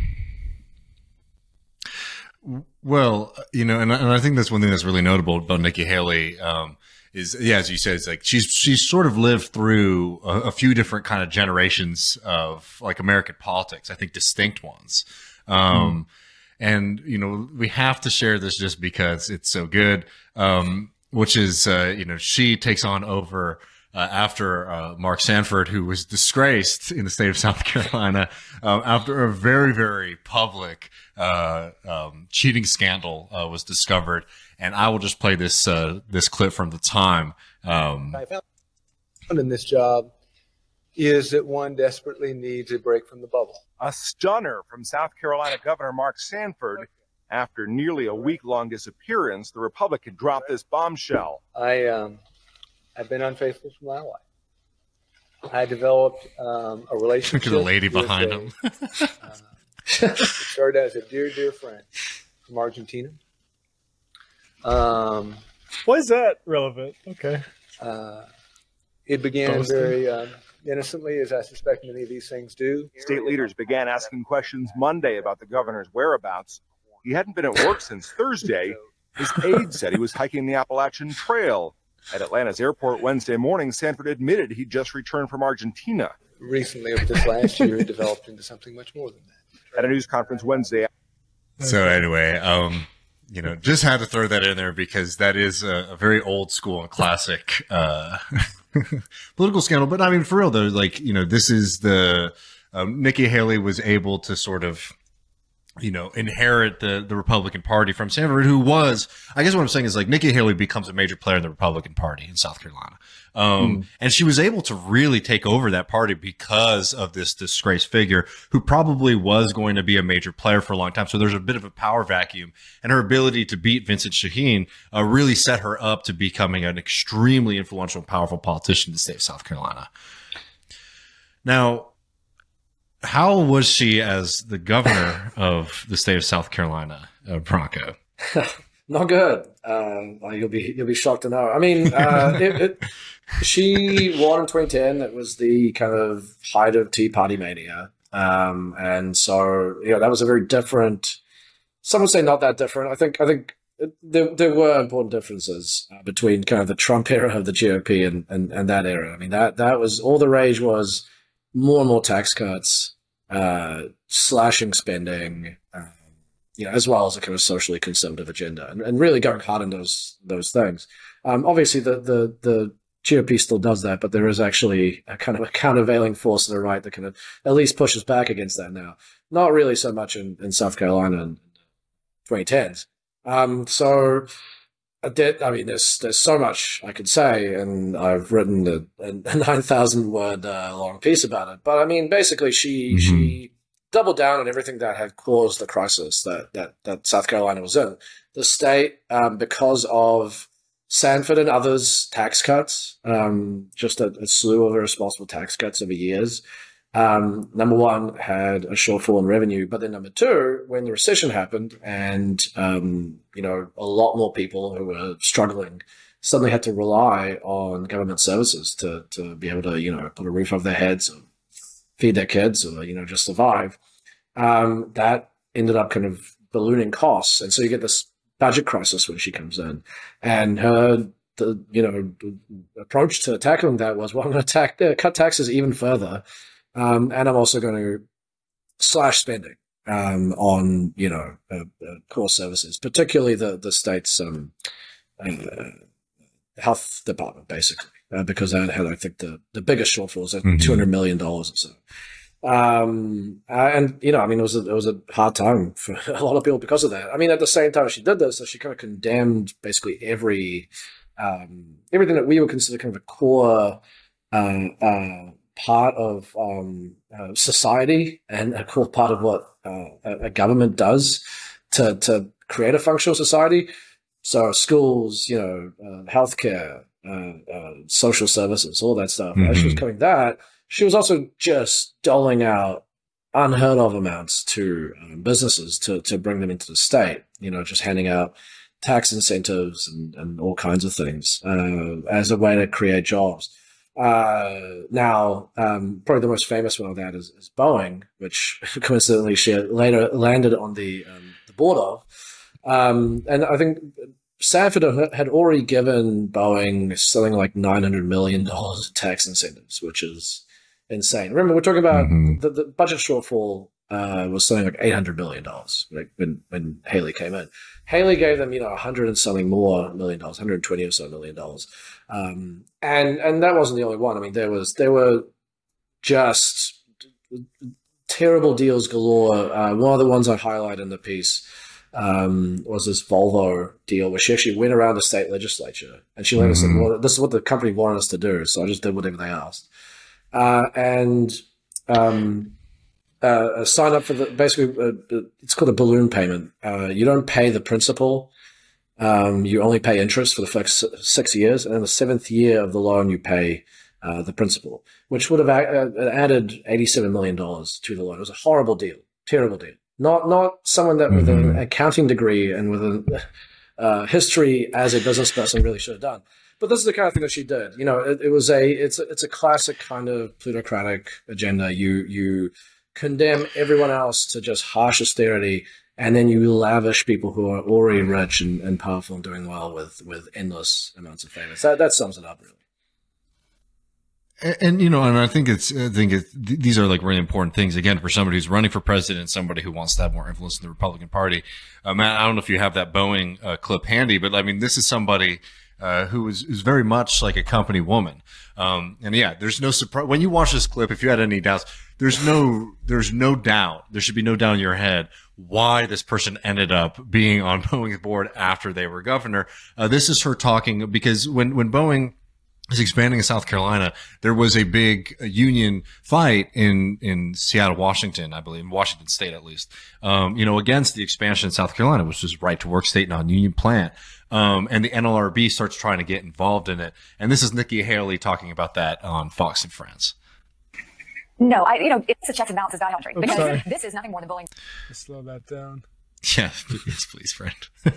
Well, and I think that's one thing that's really notable about Nikki Haley, is, as you said, it's like she's sort of lived through a few different kind of generations of like American politics, I think distinct ones. And, we have to share this just because it's so good, which is, she takes on over after Mark Sanford, who was disgraced in the state of South Carolina after a very, very public cheating scandal was discovered. And I will just play this this clip from the time. I found in this job is that one desperately needs a break from the bubble. A stunner from South Carolina Governor Mark Sanford. After nearly a week-long disappearance, the Republican dropped this bombshell. I've been unfaithful to my wife. I developed a relationship. Look at the lady behind him. It started as a dear friend from Argentina. Why is that relevant? Okay. It began very innocently, as I suspect many of these things do. State leaders began asking questions Monday about the governor's whereabouts. He hadn't been at work since Thursday. His aide said he was hiking the Appalachian Trail. At Atlanta's airport Wednesday morning, Sanford admitted he'd just returned from Argentina. Recently, over this last year, it developed into something much more than that. At a news conference Wednesday. So anyway, just had to throw that in there because that is a very old school and classic political scandal. But I mean, for real though, this is the Nikki Haley was able to sort of, inherit the Republican Party from Sanford, who was, I guess what I'm saying is Nikki Haley becomes a major player in the Republican Party in South Carolina. And she was able to really take over that party because of this disgraced figure who probably was going to be a major player for a long time. So there's a bit of a power vacuum, and her ability to beat Vincent Shaheen really set her up to becoming an extremely influential and powerful politician in the state of South Carolina. Now, how was she as the governor of the state of South Carolina, Bronco? Not good. You'll be shocked to know. I mean, she won in 2010. It was the kind of height of Tea Party mania, and so that was a very different. Some would say not that different. I think there were important differences between kind of the Trump era of the GOP and that era. I mean, that was all the rage was more and more tax cuts, slashing spending, as well as a kind of socially conservative agenda, and really going hard on those things. Obviously, the GOP still does that, but there is actually a kind of a countervailing force to the right that kind of at least pushes back against that now. Not really so much in South Carolina in 2010s. There's so much I could say, and I've written a 9,000 word long piece about it. But I mean, basically, she doubled down on everything that had caused the crisis that South Carolina was in. The state, because of Sanford and others' tax cuts, just a slew of irresponsible tax cuts over years. Number one, had a shortfall in revenue, but then number two, when the recession happened and, a lot more people who were struggling suddenly had to rely on government services to be able to, put a roof over their heads, or feed their kids, or, just survive. That ended up kind of ballooning costs. And so you get this budget crisis when she comes in. And her approach to tackling that was, well, I'm going to cut taxes even further. And I'm also going to slash spending on, core services, particularly the state's health department, basically, because that had, I think, the biggest shortfalls at $200 million or so. And it was a hard time for a lot of people because of that. I mean, at the same time she did this, so she kind of condemned basically everything that we would consider kind of a core part of society, and a core part of what a government does to create a functional society. So schools, healthcare, social services, all that stuff. As she was covering that, she was also just doling out unheard of amounts to businesses to bring them into the state, just handing out tax incentives and all kinds of things as a way to create jobs. Now, probably the most famous one of that is Boeing, which coincidentally she later landed on the board of. And I think Sanford had already given Boeing something like $900 million in tax incentives, which is insane. Remember, we're talking about the budget shortfall was something like $800 million when Haley came in. Haley gave them, 100 and something more million dollars, 120 or so million dollars. And that wasn't the only one. I mean, there were just terrible deals galore. One of the ones I highlight in the piece was this Volvo deal where she actually went around the state legislature and she let us say, well, this is what the company wanted us to do. So I just did whatever they asked. Sign up for it's called a balloon payment. You don't pay the principal. You only pay interest for the first 6 years. And in the 7th year of the loan, you pay the principal, which would have added $87 million to the loan. It was a horrible deal, terrible deal. Not someone that with an accounting degree and with a history as a business person really should have done. But this is the kind of thing that she did. It's a classic kind of plutocratic agenda. You condemn everyone else to just harsh austerity, and then you lavish people who are already rich and powerful and doing well with endless amounts of favors. That sums it up, really. And I think these are like really important things, again, for somebody who's running for president, somebody who wants to have more influence in the Republican Party. Matt, I don't know if you have that Boeing clip handy, but I mean, this is somebody who is very much like a company woman. And yeah, there's no surprise when you watch this clip. If you had any doubts, there's no doubt. There should be no doubt in your head why this person ended up being on Boeing's board after they were governor. This is her talking because when Boeing is expanding in South Carolina, there was a big union fight in Seattle, Washington, I believe, in Washington State at least, against the expansion in South Carolina, which was right to work state, non-union plant. And the NLRB starts trying to get involved in it. And this is Nikki Haley talking about that on Fox and Friends. No, it's a checks and balances guy because this is nothing more than bullying. Slow that down. Yeah, please, friend.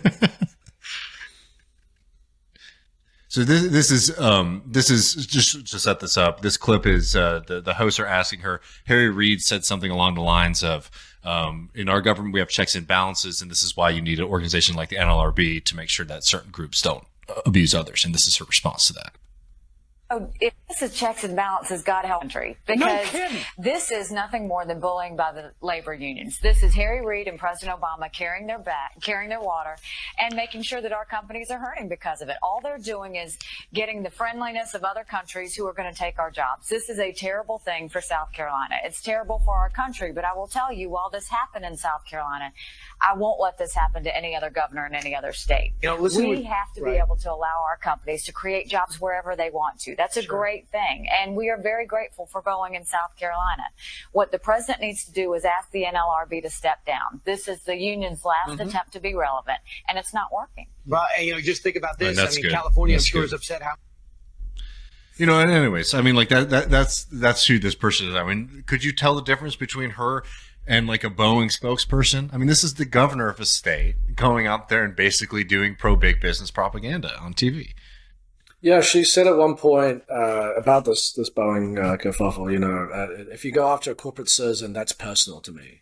So this is just to set this up. This clip is the hosts are asking her. Harry Reid said something along the lines of, "In our government, we have checks and balances, and this is why you need an organization like the NLRB to make sure that certain groups don't abuse others." And this is her response to that. Oh, if this is checks and balances, God help country, because this is nothing more than bullying by the labor unions. This is Harry Reid and President Obama carrying their water, and making sure that our companies are hurting because of it. All they're doing is getting the friendliness of other countries who are going to take our jobs. This is a terrible thing for South Carolina. It's terrible for our country, but I will tell you, while this happened in South Carolina, I won't let this happen to any other governor in any other state. We have to be able to allow our companies to create jobs wherever they want to. That's a great thing. And we are very grateful for Boeing in South Carolina. What the president needs to do is ask the NLRB to step down. This is the union's last attempt to be relevant, and it's not working. Well, just think about this. Right, good. California, I'm sure, is upset how. And anyways, I mean, like that's who this person is. I mean, could you tell the difference between her and like a Boeing spokesperson? I mean, this is the governor of a state going out there and basically doing pro-big business propaganda on TV. Yeah, she said at one point about this Boeing kerfuffle, if you go after a corporate citizen, that's personal to me.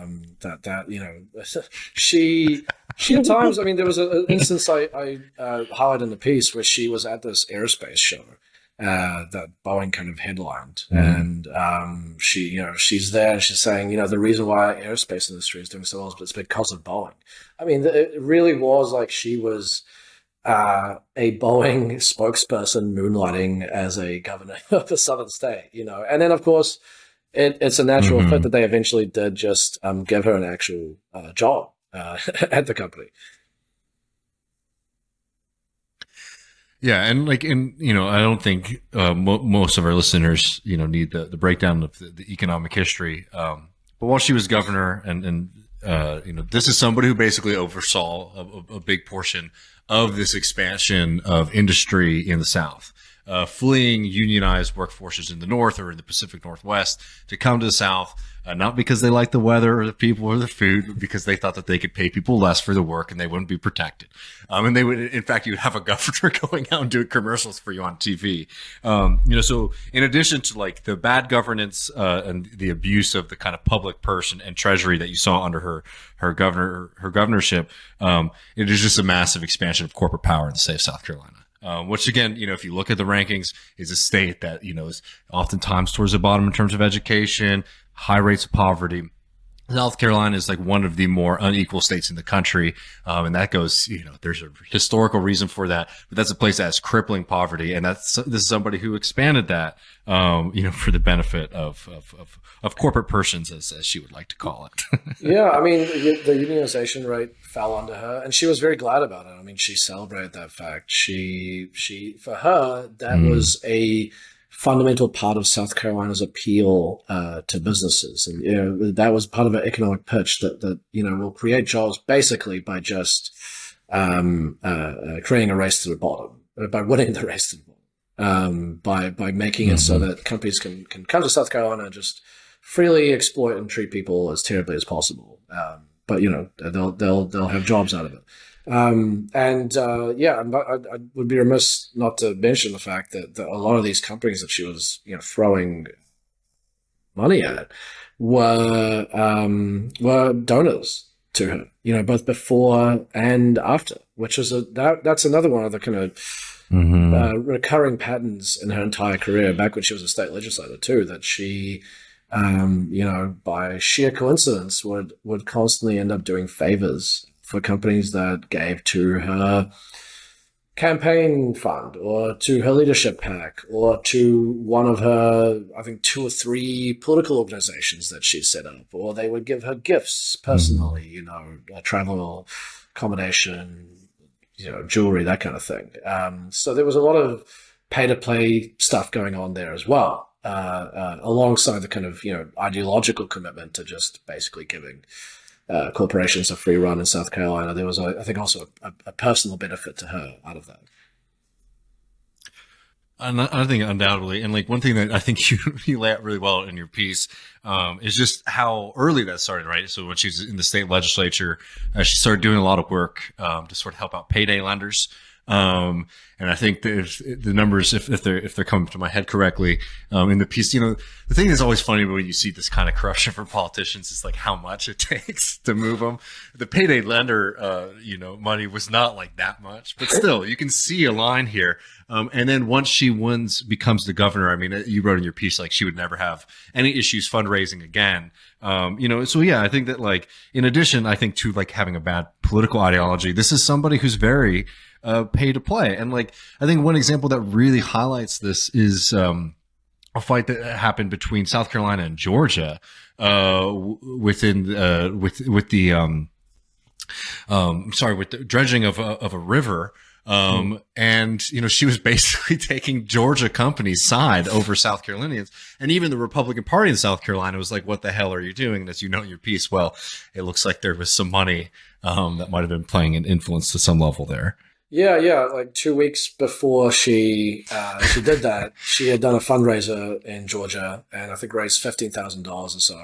She at times, I mean, there was an instance I highlighted in the piece where she was at this aerospace show that Boeing kind of headlined, and she's there and she's saying, the reason why aerospace industry is doing so well is because of Boeing. I mean, it really was like she was a Boeing spokesperson moonlighting as a governor of a southern state, and then of course it's a natural fit that they eventually did just give her an actual job at the company. Yeah, and I don't think most of our listeners, need the breakdown of the economic history. But while she was governor, and this is somebody who basically oversaw a big portion of this expansion of industry in the South, fleeing unionized workforces in the North or in the Pacific Northwest to come to the South, not because they liked the weather or the people or the food, but because they thought that they could pay people less for the work and they wouldn't be protected. And they would, in fact, you would have a governor going out and doing commercials for you on TV. So in addition to like the bad governance and the abuse of the kind of public purse and treasury that you saw under her governorship, it is just a massive expansion of corporate power in the state of South Carolina. Which again, if you look at the rankings, is a state that, is oftentimes towards the bottom in terms of education, high rates of poverty. South Carolina is like one of the more unequal states in the country. And that goes, there's a historical reason for that, but that's a place that has crippling poverty. And this is somebody who expanded that, for the benefit of corporate persons, as she would like to call it. Yeah. I mean, the unionization rate fell under her and she was very glad about it. I mean, she celebrated that fact. For her, that was a fundamental part of South Carolina's appeal to businesses, and that was part of an economic pitch that will create jobs basically by just creating a race to the bottom, by winning the race to the bottom, by making it so that companies can come to South Carolina and just freely exploit and treat people as terribly as possible. But they'll have jobs out of it. I would be remiss not to mention the fact that a lot of these companies that she was, throwing money at were donors to her, both before and after, which is that's another one of the kind of recurring patterns in her entire career, back when she was a state legislator too, that she, by sheer coincidence would constantly end up doing favors for companies that gave to her campaign fund or to her leadership PAC or to one of her, I think, 2 or 3 political organizations that she set up, or they would give her gifts personally, travel, accommodation, jewelry, that kind of thing. So there was a lot of pay-to-play stuff going on there as well, alongside the kind of, ideological commitment to just basically giving corporations a free run in South Carolina. There was, I think, also a personal benefit to her out of that. I think undoubtedly, and like one thing that I think you lay out really well in your piece is just how early that started, right? So when she's in the state legislature, she started doing a lot of work to sort of help out payday lenders. And I think that the numbers, if they're coming to my head correctly, in the piece, the thing that's always funny when you see this kind of corruption from politicians is like how much it takes to move them. The payday lender, money was not like that much, but still you can see a line here. And then once she becomes the governor, I mean, you wrote in your piece, like she would never have any issues fundraising again. So yeah, I think that like, in addition, I think to like having a bad political ideology, this is somebody who's very, pay to play. And like, I think one example that really highlights this is, a fight that happened between South Carolina and Georgia, with the dredging of a river. And, she was basically taking Georgia company's side over South Carolinians. And even the Republican Party in South Carolina was like, what the hell are you doing? And as you know in your piece, well, it looks like there was some money, that might have been playing an influence to some level there. Yeah. Like 2 weeks before she did that, she had done a fundraiser in Georgia and I think raised $15,000 or so.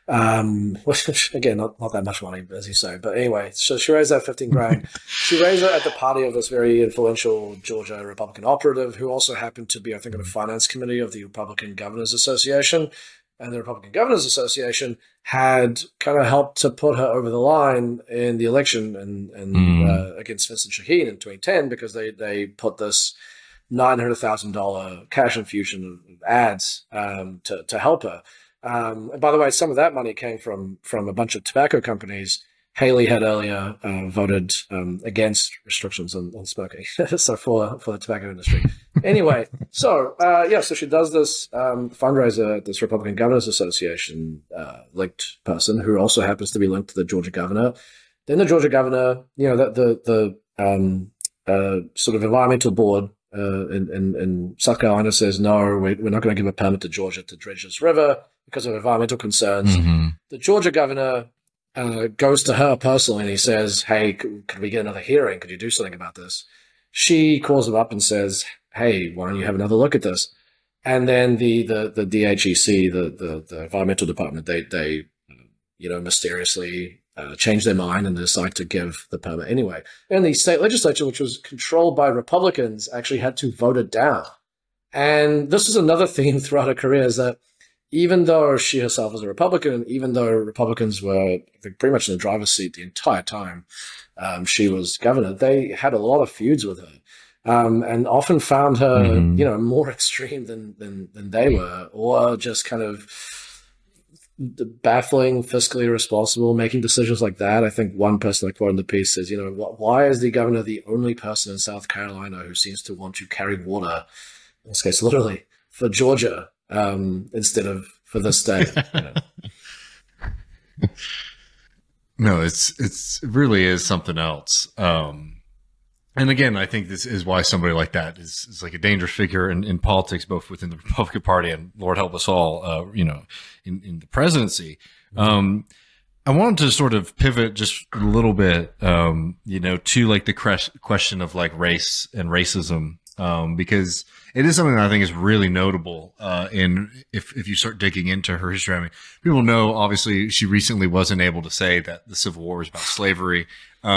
Which again, not that much money, as you say. But anyway, so she raised that 15 grand. She raised it at the party of this very influential Georgia Republican operative who also happened to be, I think, on the finance committee of the Republican Governors Association. And the Republican Governors Association had kind of helped to put her over the line in the election and against Vincent Shaheen in 2010 because they put this $900,000 cash infusion of ads to help her. And by the way, some of that money came from a bunch of tobacco companies. Haley had earlier voted against restrictions on smoking, so for the tobacco industry. Anyway, so she does this fundraiser at this Republican Governors Association linked person who also happens to be linked to the Georgia governor. Then the Georgia governor, the sort of environmental board in South Carolina says, no, we're not going to give a permit to Georgia to dredge this river because of environmental concerns. Mm-hmm. The Georgia governor goes to her personally and he says, hey, could we get another hearing? Could you do something about this? She calls him up and says, hey, why don't you have another look at this? And then the DHEC, the environmental department, they mysteriously change their mind and decide to give the permit anyway. And the state legislature, which was controlled by Republicans, actually had to vote it down. And this is another theme throughout her career, is that even though she herself was a Republican, even though Republicans were pretty much in the driver's seat the entire time she was governor, they had a lot of feuds with her and often found her, more extreme than they were, or just kind of baffling, fiscally irresponsible, making decisions like that. I think one person I quote in the piece says, why is the governor the only person in South Carolina who seems to want to carry water, in this case literally, for Georgia instead of for the state? No, it really is something else. And again, I think this is why somebody like that is like a dangerous figure in politics, both within the Republican Party and, Lord help us all, in the presidency. I wanted to sort of pivot just a little bit, to like the question of like race and racism, because it is something that I think is really notable. If you start digging into her history, I mean, people know obviously she recently wasn't able to say that the Civil War was about slavery,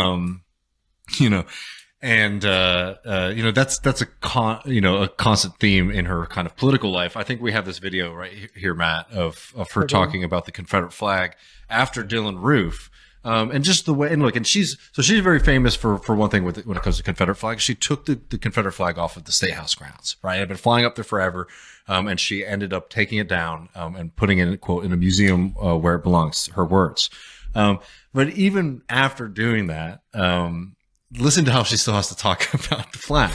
And, that's a constant theme in her kind of political life. I think we have this video right here, Matt, of her talking about the Confederate flag after Dylann Roof. And just the way, and look, and she's very famous for one thing when it comes to Confederate flags. She took the Confederate flag off of the State House grounds, right? It had been flying up there forever. And she ended up taking it down, and putting it, quote, in a museum, where it belongs, her words. But even after doing that, listen to how she still has to talk about the flag.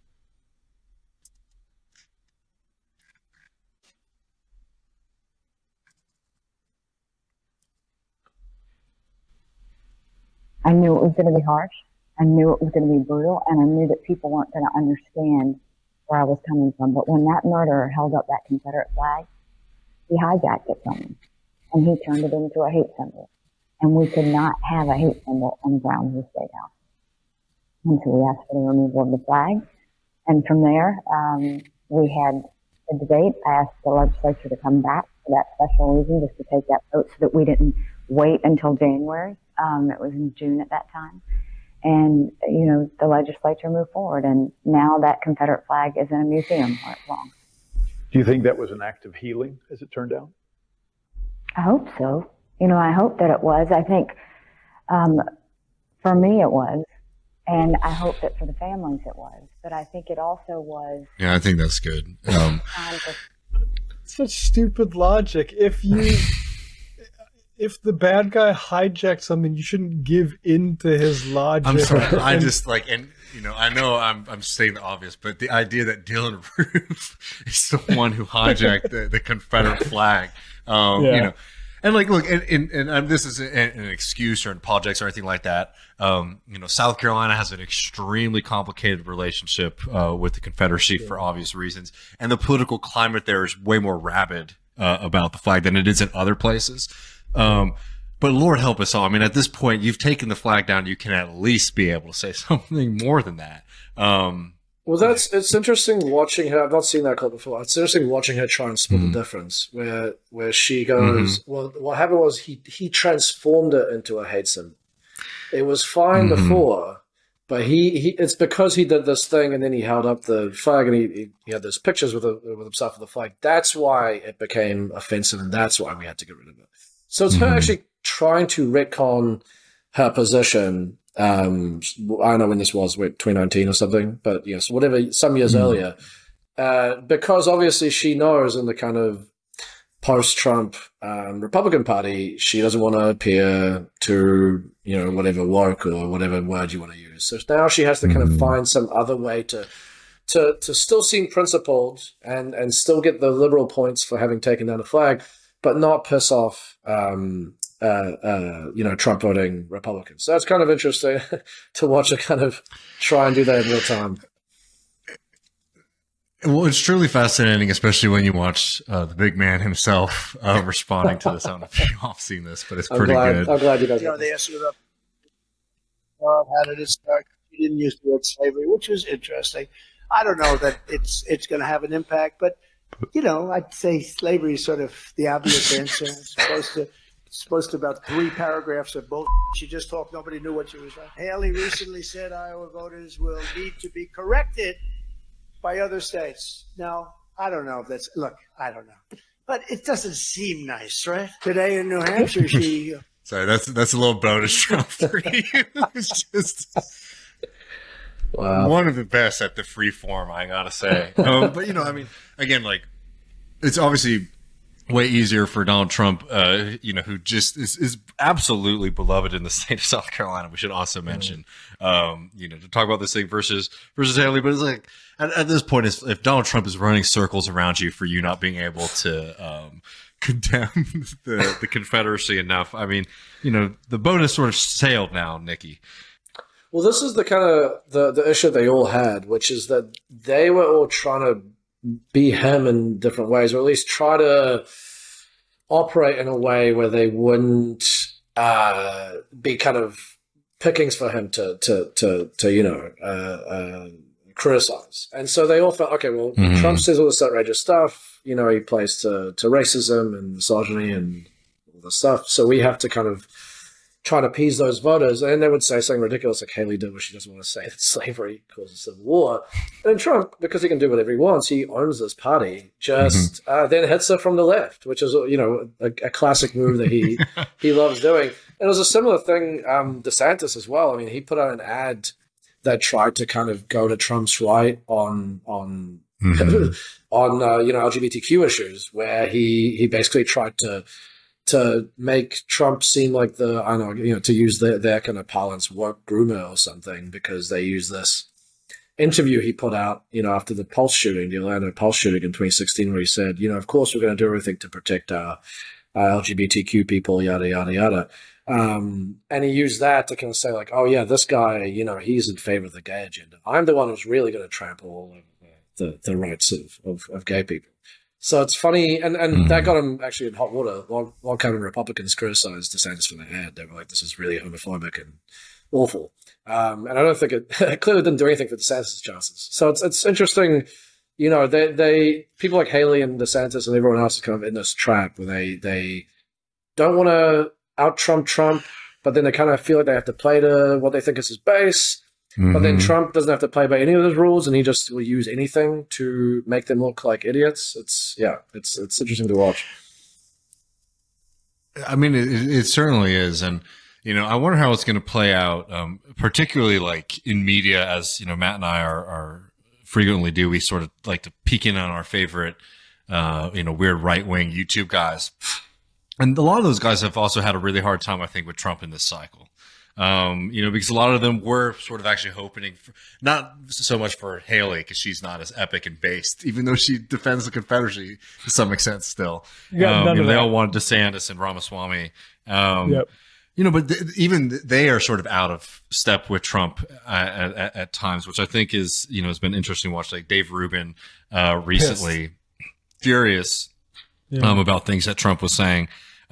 I knew it was going to be harsh. I knew it was going to be brutal, and I knew that people weren't going to understand where I was coming from. But when that murderer held up that Confederate flag, he hijacked it from me, and he turned it into a hate symbol. And we could not have a hate symbol on the grounds of the State House. And so we asked for the removal of the flag. And from there, we had a debate. I asked the legislature to come back for that special reason, just to take that vote so that we didn't wait until January. It was in June at that time. And, the legislature moved forward. And now that Confederate flag is in a museum where it belongs. Do you think that was an act of healing, as it turned out? I hope so. I hope that it was. I think for me it was. And I hope that for the families it was, but I think it also was. Yeah, I think that's good. Such stupid logic. If the bad guy hijacked something, you shouldn't give in to his logic. I'm sorry. I just like, and I know I'm saying the obvious, but the idea that Dylann Roof is the one who hijacked the Confederate flag, And like, look, and this is an excuse or an apologetics or anything like that. South Carolina has an extremely complicated relationship with the Confederacy for obvious reasons, and the political climate there is way more rabid about the flag than it is in other places. But Lord help us all. I mean, at this point, you've taken the flag down. You can at least be able to say something more than that. Well, it's interesting watching her. I've not seen that clip before. It's interesting watching her try and split the difference, where she goes. Well, what happened was he transformed it into a hate symbol. It was fine before, but he it's because he did this thing and then he held up the flag and he had those pictures with himself with the flag. That's why it became offensive, and that's why we had to get rid of it. So it's her actually trying to retcon her position. I don't know when this was, 2019 or something, but yes, whatever, some years earlier, because obviously she knows in the kind of post-Trump Republican Party, she doesn't want to appear to, whatever woke or whatever word you want to use. So now she has to kind of find some other way to still seem principled and still get the liberal points for having taken down the flag, but not piss off Trump voting Republicans. So that's kind of interesting to watch her kind of try and do that in real time. Well, it's truly fascinating, especially when you watch the big man himself responding to this. I don't know if you've all seen this, but it's pretty good. I'm glad you guys. They asked her about how did it start. She didn't use the word slavery, which was interesting. I don't know that it's going to have an impact, but I'd say slavery is sort of the obvious answer. It's supposed to about 3 paragraphs of bull. She just talked. Nobody knew what she was saying. Haley recently said Iowa voters will need to be corrected by other states. Now, I don't know if that's, I don't know. But it doesn't seem nice, right? Today in New Hampshire, she... Sorry, that's a little bonus Trump for you. It's just one of the best at the free form, I gotta say. But, again, it's obviously way easier for Donald Trump, who just is absolutely beloved in the state of South Carolina. We should also mention, to talk about this thing versus Haley. But it's like, at this point, if Donald Trump is running circles around you for you not being able to condemn the Confederacy enough, the boat has sort of sailed now, Nikki. Well, this is the kind of the issue they all had, which is that they were all trying to be him in different ways, or at least try to operate in a way where they wouldn't be kind of pickings for him to criticize. And so they all felt, okay, well, Trump says all this outrageous stuff, he plays to racism and misogyny and all this stuff. So we have to kind of try to appease those voters. And they would say something ridiculous like Haley did, where she doesn't want to say that slavery causes civil war. And Trump, because he can do whatever he wants, he owns this party, just then hits her from the left, which is, a classic move that he loves doing. And it was a similar thing, DeSantis as well. He put out an ad that tried to kind of go to Trump's right on LGBTQ issues, where he basically tried to make Trump seem like to use their kind of parlance, woke groomer or something, because they use this interview he put out, after the Pulse shooting, the Orlando Pulse shooting in 2016, where he said, of course we're going to do everything to protect our LGBTQ people, yada, yada, yada. And he used that to kind of say like, oh yeah, this guy, he's in favor of the gay agenda. I'm the one who's really going to trample all over the rights of gay people. So it's funny, and that got him actually in hot water. While Kevin Republicans criticized DeSantis for the ad, they were like, this is really homophobic and awful. And I don't think it clearly didn't do anything for DeSantis' chances. So it's interesting, they people like Haley and DeSantis and everyone else is kind of in this trap where they don't want to out-Trump, but then they kind of feel like they have to play to what they think is his base. But then Trump doesn't have to play by any of those rules, and he just will use anything to make them look like idiots. It's interesting to watch. It certainly is, and I wonder how it's going to play out, particularly like in media, as Matt and I are frequently do. We sort of like to peek in on our favorite, weird right wing YouTube guys, and a lot of those guys have also had a really hard time, I think, with Trump in this cycle. Because a lot of them were sort of actually hoping for, not so much for Haley, because she's not as epic and based, even though she defends the Confederacy to some extent still. They all wanted DeSantis and Ramaswamy. But even they are sort of out of step with Trump at times, which I think is, has been interesting to watch. Like Dave Rubin recently, furious about things that Trump was saying.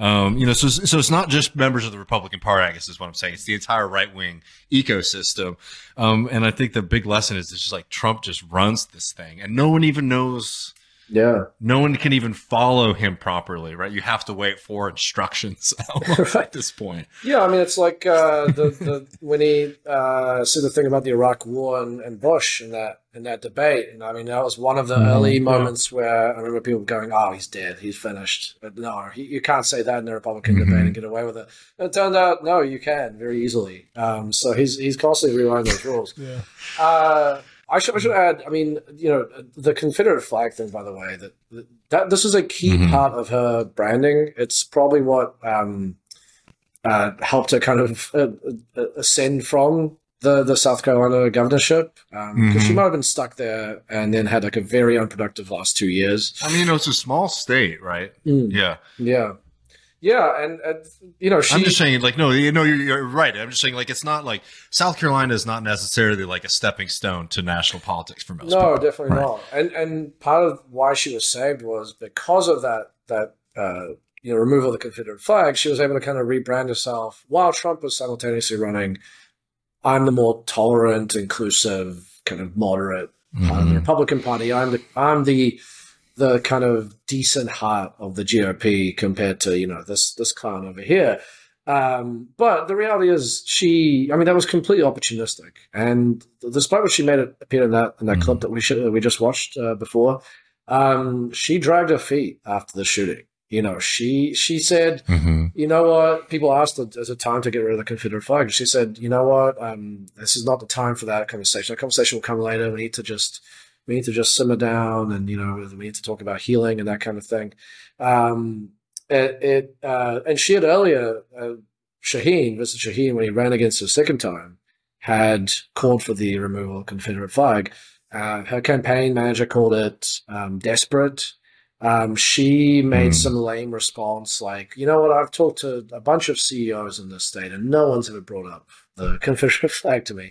So it's not just members of the Republican Party, I guess is what I'm saying. It's the entire right wing ecosystem. And I think the big lesson is it's just like Trump just runs this thing and no one even knows. Yeah. No one can even follow him properly, right? You have to wait for instructions at this point. Yeah, I mean, it's like when he said the thing about the Iraq War and Bush in that debate. And I mean, that was one of the early moments where I remember people going, "Oh, he's dead, he's finished." But no, you can't say that in a Republican debate and get away with it. And it turned out, no, you can very easily. So he's constantly rewriting those rules. Yeah. I should add, I mean, the Confederate flag thing, by the way, that this is a key part of her branding. It's probably what helped her kind of ascend from the South Carolina governorship, because she might have been stuck there and then had like a very unproductive last 2 years. I mean, it's a small state, right? Yeah. Yeah, and I'm just saying, like, no, you're right. I'm just saying, like, it's not like South Carolina is not necessarily like a stepping stone to national politics for most people. No, definitely not. And part of why she was saved was because of that removal of the Confederate flag. She was able to kind of rebrand herself while Trump was simultaneously running. I'm the more tolerant, inclusive, kind of moderate part of the Republican Party. I'm the kind of decent heart of the GOP compared to, this clown over here. But the reality is that was completely opportunistic. And despite what she made it appear in that clip that we just watched before, she dragged her feet after the shooting. She said, you know what, people asked her, is it time to get rid of the Confederate flag? She said, you know what, this is not the time for that conversation. That conversation will come later. We need to just simmer down, and we need to talk about healing and that kind of thing. And she had earlier, Vincent Shaheen, when he ran against her second time, had called for the removal of the Confederate flag. Her campaign manager called it desperate. She made some lame response like, you know what, I've talked to a bunch of CEOs in this state and no one's ever brought up the Confederate flag to me.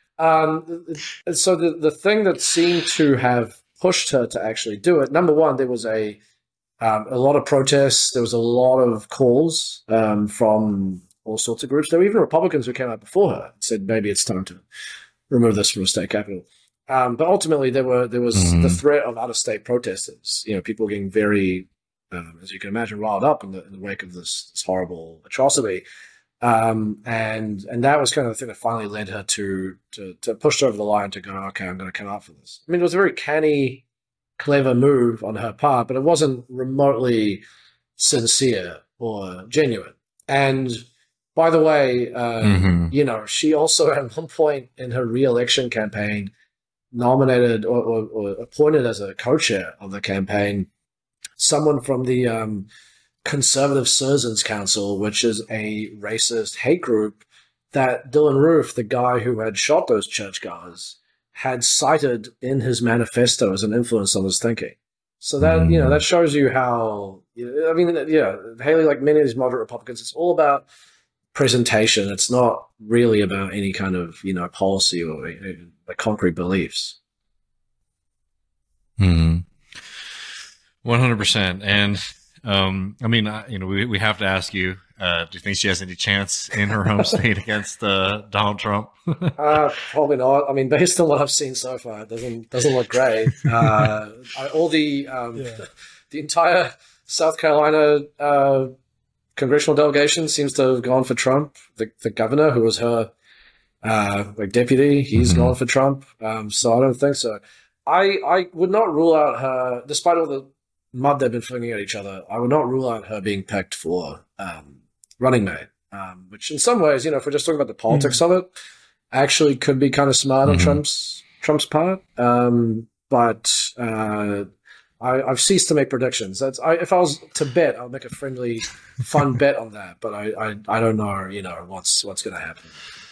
So the thing that seemed to have pushed her to actually do it, number one, there was a lot of protests. There was a lot of calls from all sorts of groups. There were even Republicans who came out before her and said maybe it's time to remove this from the state capitol. But ultimately, there was the threat of out-of-state protesters. People getting very, as you can imagine, riled up in the wake of this horrible atrocity. And that was kind of the thing that finally led her to push her over the line to go, okay, I'm going to come out for this. I mean, it was a very canny, clever move on her part, but it wasn't remotely sincere or genuine. And by the way, she also at one point in her re-election campaign nominated or appointed as a co-chair of the campaign someone from the Conservative Citizens Council, which is a racist hate group that Dylan Roof, the guy who had shot those churchgoers, had cited in his manifesto as an influence on his thinking. So that, that shows you how, Haley, like many of these moderate Republicans, it's all about presentation. It's not really about any kind of, policy or concrete beliefs. 100%. And, we have to ask you, do you think she has any chance in her home state against Donald Trump? Probably not. I mean, based on what I've seen so far, it doesn't look great. The entire South Carolina congressional delegation seems to have gone for Trump. The governor, who was her deputy, he's gone for Trump. So I don't think so. I would not rule out her, despite all the mud they've been flinging at each other, I would not rule out her being picked for running mate, which in some ways, if we're just talking about the politics of it, actually could be kind of smart on Trump's part. But I've ceased to make predictions. If I was to bet, I would make a friendly, fun bet on that. But I don't know, what's going to happen.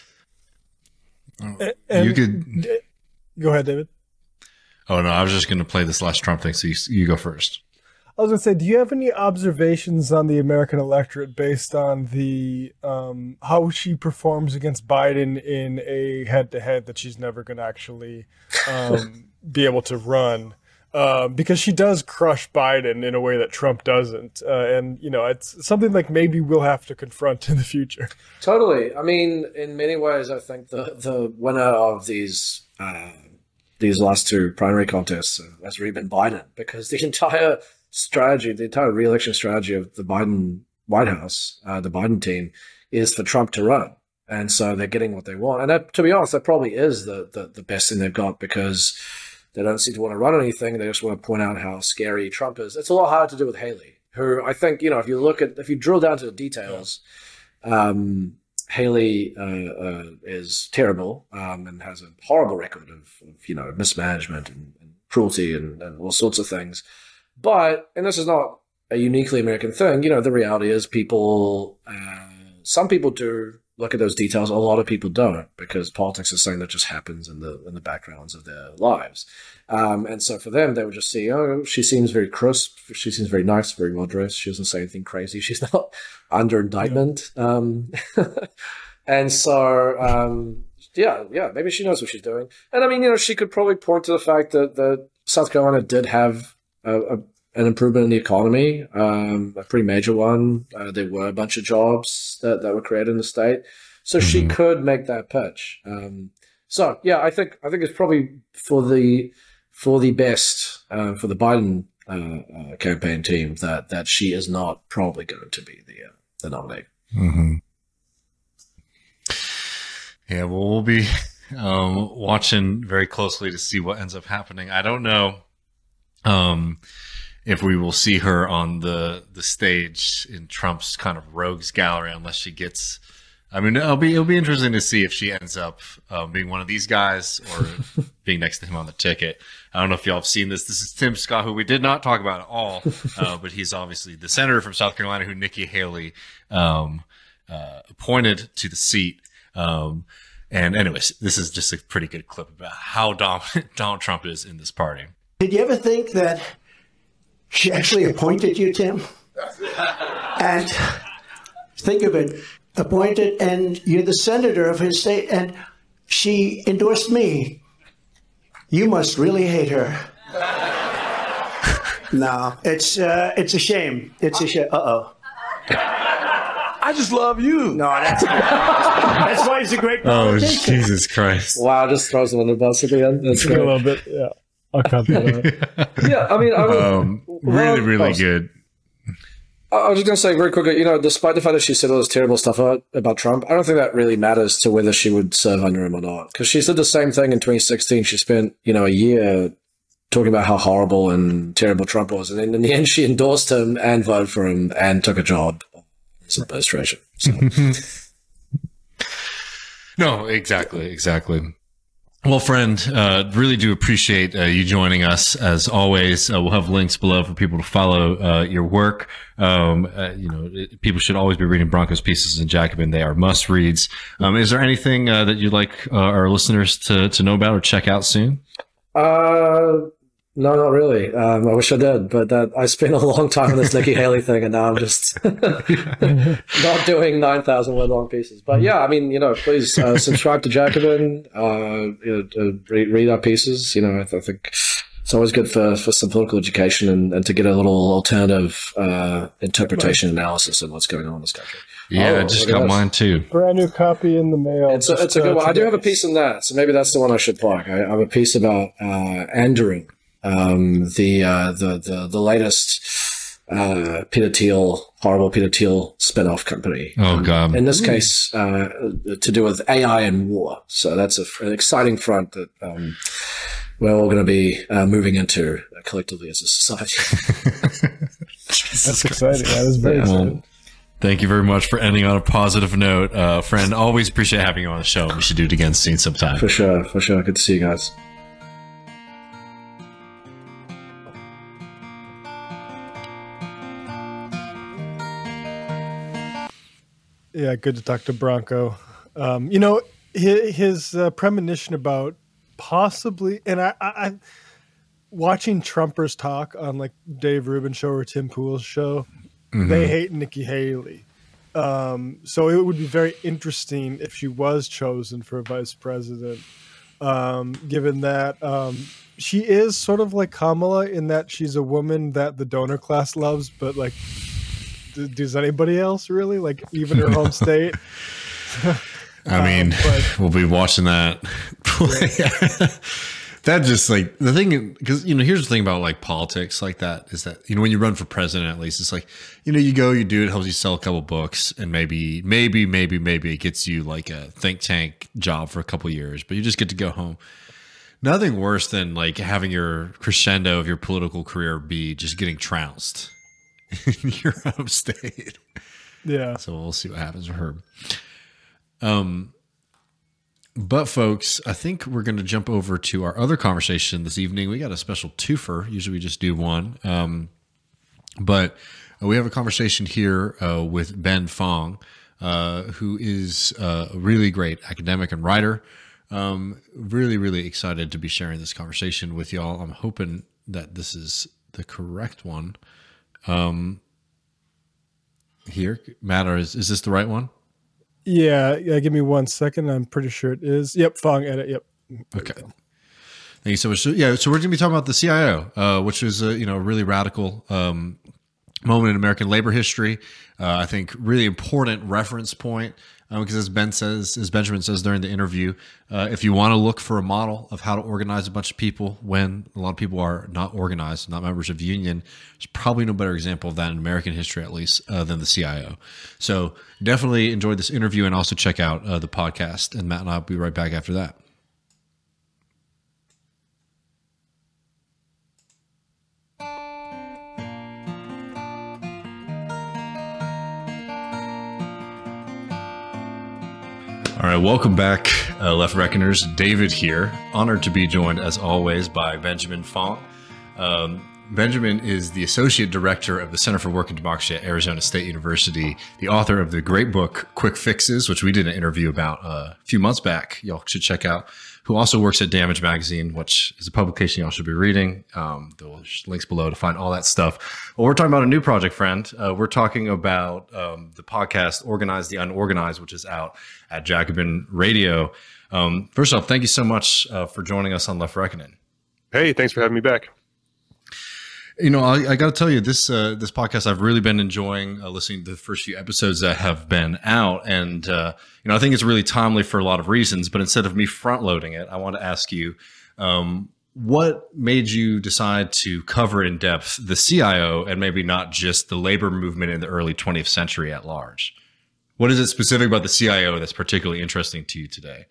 You could go ahead, David. Oh no, I was just going to play this last Trump thing. So you go first. I was going to say, do you have any observations on the American electorate based on the how she performs against Biden in a head-to-head that she's never going to actually be able to run? because she does crush Biden in a way that Trump doesn't. And, it's something like maybe we'll have to confront in the future. Totally. I mean, in many ways, I think the winner of these last two primary contests has really been Biden, because the entire strategy, the entire re-election strategy of the Biden White House, the Biden team, is for Trump to run. And so they're getting what they want. And that, to be honest, that probably is the best thing they've got, because they don't seem to want to run anything. They just want to point out how scary Trump is. It's a lot harder to do with Haley, who I think, if you drill down to the details, Haley is terrible and has a horrible record of mismanagement and cruelty and all sorts of things. But, and this is not a uniquely American thing, the reality is some people do look at those details. A lot of people don't, because politics is something that just happens in the backgrounds of their lives. And so for them, they would just see, oh, she seems very crisp. She seems very nice, very well dressed. She doesn't say anything crazy. She's not under indictment. And so, maybe she knows what she's doing. And I mean, she could probably point to the fact that South Carolina did have an improvement in the economy, a pretty major one. There were a bunch of jobs that were created in the state, so she could make that pitch. I think it's probably for the best for the Biden campaign team that she is not probably going to be the nominee. Mm-hmm. Yeah, well, we'll be watching very closely to see what ends up happening. I don't know if we will see her on the stage in Trump's kind of rogues gallery, unless she gets. I mean, it'll be interesting to see if she ends up being one of these guys or being next to him on the ticket. I don't know if y'all have seen this. This is Tim Scott, who we did not talk about at all, but he's obviously the senator from South Carolina who Nikki Haley appointed to the seat. And anyways, this is just a pretty good clip about how dominant Donald Trump is in this party. Did you ever think that she actually appointed you, Tim? And think of it, appointed, and you're the senator of his state, and she endorsed me. You must really hate her. No, it's a shame. It's a shame. Uh-oh. I just love you. No, that's why he's a great politician. Oh, Jesus Christ. Wow, just throws him on the bus at the end. That's a little bit, yeah. I'll copy that. Yeah, I mean, really good. I was just going to say very quickly, despite the fact that she said all this terrible stuff about Trump, I don't think that really matters to whether she would serve under him or not. Because she did the same thing in 2016. She spent, a year talking about how horrible and terrible Trump was. And then in the end, she endorsed him and voted for him and took a job as administration. So. No, exactly. Well, friend, really do appreciate you joining us as always. We'll have links below for people to follow your work. People should always be reading Branko's pieces in Jacobin. They are must reads. Is there anything that you'd like our listeners to know about or check out soon? No, not really. I wish I did, but I spent a long time on this Nikki Haley thing, and now I'm just not doing 9,000 word long pieces. But yeah, I mean, please subscribe to Jacobin, read our pieces. I think it's always good for some political education and to get a little alternative interpretation analysis of what's going on in this country. Yeah, I just got mine too. Brand new copy in the mail. It's a good one. I do have a piece in that, so maybe that's the one I should plug. I have a piece about Andrew. The latest Peter Thiel, horrible Peter Thiel spin-off company. Oh God! In this case, to do with AI and war. So that's an exciting front that we're all going to be moving into collectively as a society. That's exciting. That is very exciting. Thank you very much for ending on a positive note, friend. Always appreciate having you on the show. We should do it again soon sometime. For sure. Good to see you guys. Yeah, good to talk to Branko. His premonition about possibly, and I watching Trumpers talk on like Dave Rubin's show or Tim Pool's show, they hate Nikki Haley. So it would be very interesting if she was chosen for vice president. given that she is sort of like Kamala in that she's a woman that the donor class loves, but like, does anybody else really, like, even her home state? I mean, we'll be watching that. That just like the thing, because, you know, here's the thing about like politics like that is that, you know, when you run for president, at least it's like, you know, you go, you do it, helps you sell a couple books, and maybe it gets you like a think tank job for a couple years, but you just get to go home. Nothing worse than like having your crescendo of your political career be just getting trounced in your home state. Yeah. So we'll see what happens with her. But folks, I think we're going to jump over to our other conversation this evening. We got a special twofer. Usually we just do one. But we have a conversation here with Ben Fong, who is a really great academic and writer. Really, really excited to be sharing this conversation with y'all. I'm hoping that this is the correct one. Here, Matt, is this the right one? Yeah, give me 1 second. I'm pretty sure it is. Yep, Fong edit. Yep. Okay. Thank you so much. So, yeah, so we're going to be talking about the CIO, which is a really radical moment in American labor history. I think really important reference point because as Benjamin says during the interview, if you want to look for a model of how to organize a bunch of people when a lot of people are not organized, not members of the union, there's probably no better example of that in American history, at least, than the CIO. So definitely enjoyed this interview, and also check out the podcast. And Matt and I will be right back after that. All right, welcome back, Left Reckoners. David here. Honored to be joined, as always, by Benjamin Fong. Benjamin is the Associate Director of the Center for Work and Democracy at Arizona State University, the author of the great book, Quick Fixes, which we did an interview about a few months back. Y'all should check out. Who also works at Damage Magazine, which is a publication y'all should be reading. There's links below to find all that stuff. Well, we're talking about a new project, friend. We're talking about the podcast Organize the Unorganized, which is out at Jacobin Radio. First off, thank you so much for joining us on Left Reckoning. Hey, thanks for having me back. You know, I got to tell you, this podcast, I've really been enjoying listening to the first few episodes that have been out. And, I think it's really timely for a lot of reasons. But instead of me front loading it, I want to ask you, what made you decide to cover in depth the CIO and maybe not just the labor movement in the early 20th century at large? What is it specific about the CIO that's particularly interesting to you today?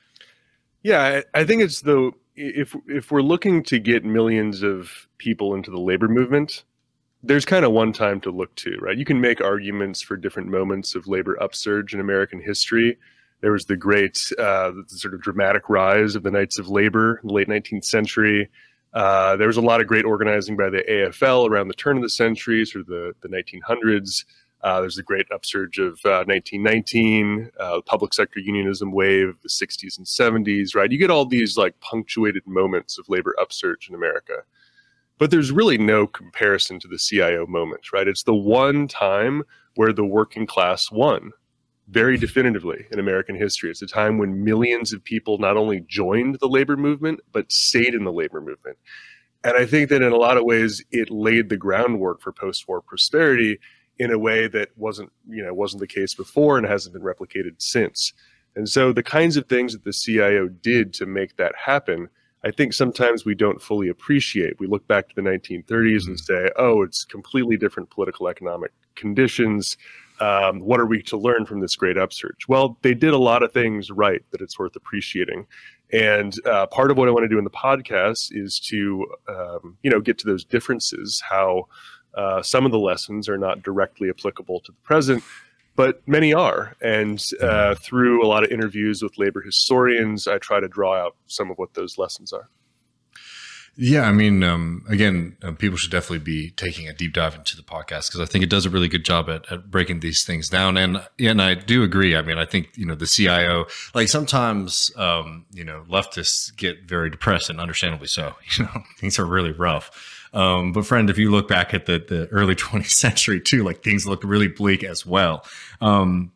Yeah, I think it's if we're looking to get millions of people into the labor movement, there's kind of one time to look to, right? You can make arguments for different moments of labor upsurge in American history. There was the great sort of dramatic rise of the Knights of Labor in the late 19th century. There was a lot of great organizing by the AFL around the turn of the century, sort of the 1900s. There's the great upsurge of 1919, public sector unionism wave, the 60s and 70s, right? You get all these like punctuated moments of labor upsurge in America. But there's really no comparison to the CIO moment, right? It's the one time where the working class won very definitively in American history. It's a time when millions of people not only joined the labor movement, but stayed in the labor movement. And I think that in a lot of ways, it laid the groundwork for post-war prosperity in a way that wasn't the case before and hasn't been replicated since. And so the kinds of things that the CIO did to make that happen, I think sometimes we don't fully appreciate. We look back to the 1930s and say, oh, it's completely different political economic conditions. What are we to learn from this great upsurge? Well, they did a lot of things right that it's worth appreciating. And part of what I want to do in the podcast is to, get to those differences, how some of the lessons are not directly applicable to the present, but many are. And through a lot of interviews with labor historians, I try to draw out some of what those lessons are. Yeah, I mean, again, people should definitely be taking a deep dive into the podcast because I think it does a really good job at breaking these things down. And I do agree. I mean, I think, the CIO, like sometimes, leftists get very depressed and understandably so. Things are really rough. But friend, if you look back at the early 20th century too, like things look really bleak as well.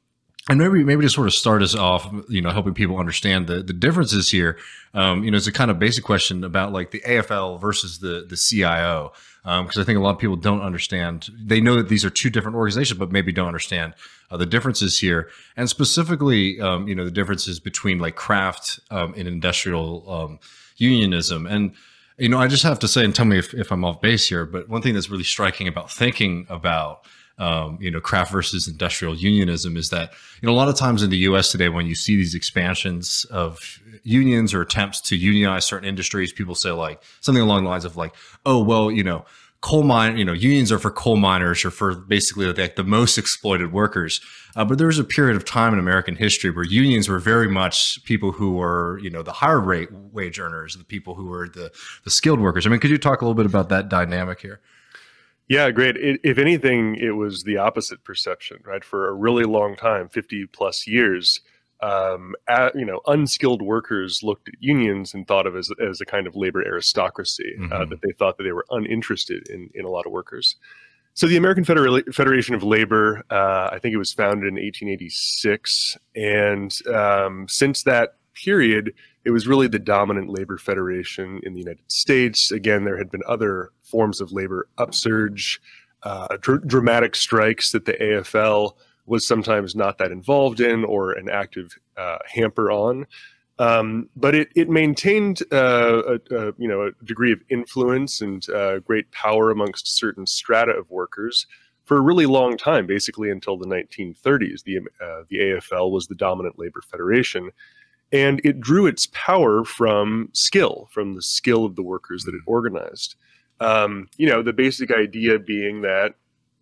And maybe to sort of start us off, helping people understand the differences here, it's a kind of basic question about like the AFL versus the CIO, because I think a lot of people don't understand. They know that these are two different organizations, but maybe don't understand the differences here, and specifically, the differences between like craft and industrial unionism. And I just have to say, and tell me if I'm off base here, but one thing that's really striking about thinking about craft versus industrial unionism is that, a lot of times in the US today, when you see these expansions of unions or attempts to unionize certain industries, people say like something along the lines of like, oh, well, coal mine, unions are for coal miners or for basically like the most exploited workers. But there was a period of time in American history where unions were very much people who were, the higher rate wage earners, the people who were the skilled workers. I mean, could you talk a little bit about that dynamic here? Yeah, great. If anything, it was the opposite perception, right? For a really long time, 50 plus years, unskilled workers looked at unions and thought of as a kind of labor aristocracy, that they thought that they were uninterested in a lot of workers. So the American Federation of Labor, I think it was founded in 1886. And since that period, it was really the dominant labor federation in the United States. Again, there had been other forms of labor upsurge, dramatic strikes that the AFL was sometimes not that involved in or an active hamper on. But it maintained a degree of influence and great power amongst certain strata of workers for a really long time, basically until the 1930s. The AFL was the dominant labor federation. And it drew its power from the skill of the workers that it organized. The basic idea being that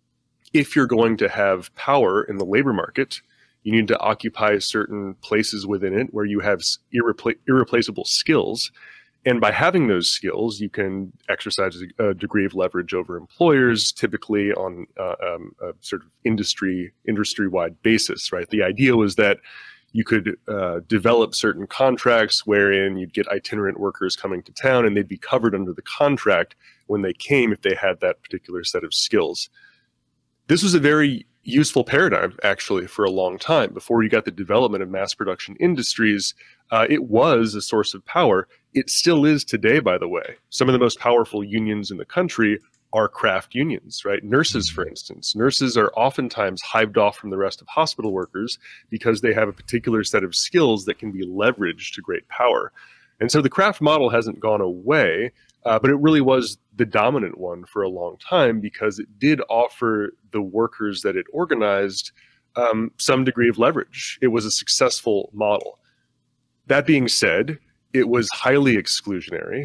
if you're going to have power in the labor market, you need to occupy certain places within it where you have irreplaceable skills. And by having those skills, you can exercise a degree of leverage over employers, typically on a sort of industry-wide basis, right? The idea was that you could develop certain contracts wherein you'd get itinerant workers coming to town and they'd be covered under the contract when they came if they had that particular set of skills. This was a very useful paradigm, actually, for a long time. Before you got the development of mass production industries, it was a source of power. It still is today, by the way. Some of the most powerful unions in the country are craft unions, right? Nurses, for instance. Nurses are oftentimes hived off from the rest of hospital workers because they have a particular set of skills that can be leveraged to great power. And so the craft model hasn't gone away, but it really was the dominant one for a long time because it did offer the workers that it organized some degree of leverage. It was a successful model. That being said, it was highly exclusionary.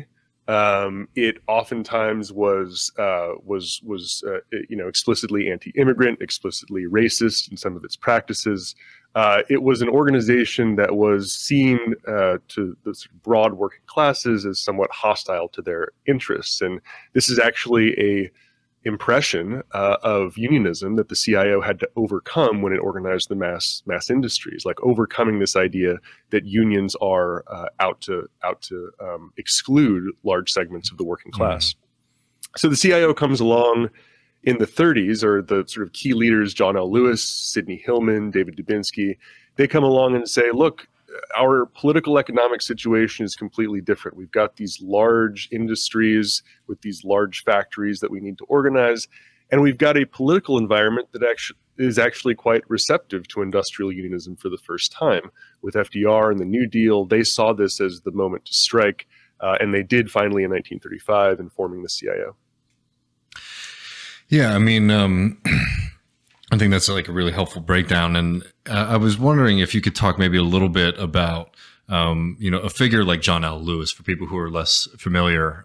It oftentimes was explicitly anti-immigrant, explicitly racist in some of its practices. It was an organization that was seen to the sort of broad working classes as somewhat hostile to their interests, and this is actually a impression of unionism that the CIO had to overcome when it organized the mass industries, like overcoming this idea that unions are out to exclude large segments of the working class. So the CIO comes along in the 30s, or the sort of key leaders, John L. Lewis, Sidney Hillman, David Dubinsky, they come along and say, look, our political economic situation is completely different. We've got these large industries with these large factories that we need to organize, and we've got a political environment that is actually quite receptive to industrial unionism for the first time. With FDR and the New Deal, they saw this as the moment to strike, and they did finally in 1935 in forming the CIO. Yeah, I mean, I think that's like a really helpful breakdown. And I was wondering if you could talk maybe a little bit about, a figure like John L. Lewis for people who are less familiar,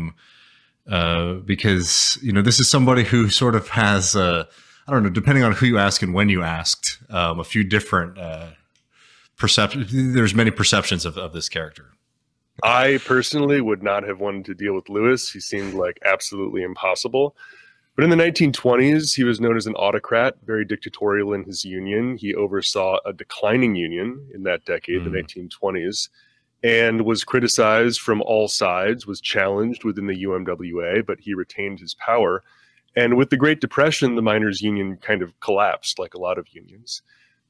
because, this is somebody who sort of has, I don't know, depending on who you ask and when you asked, a few different perceptions. There's many perceptions of this character. I personally would not have wanted to deal with Lewis. He seemed like absolutely impossible. But in the 1920s, he was known as an autocrat, very dictatorial in his union. He oversaw a declining union in that decade, the 1920s, and was criticized from all sides, was challenged within the UMWA, but he retained his power. And with the Great Depression, the miners' union kind of collapsed, like a lot of unions.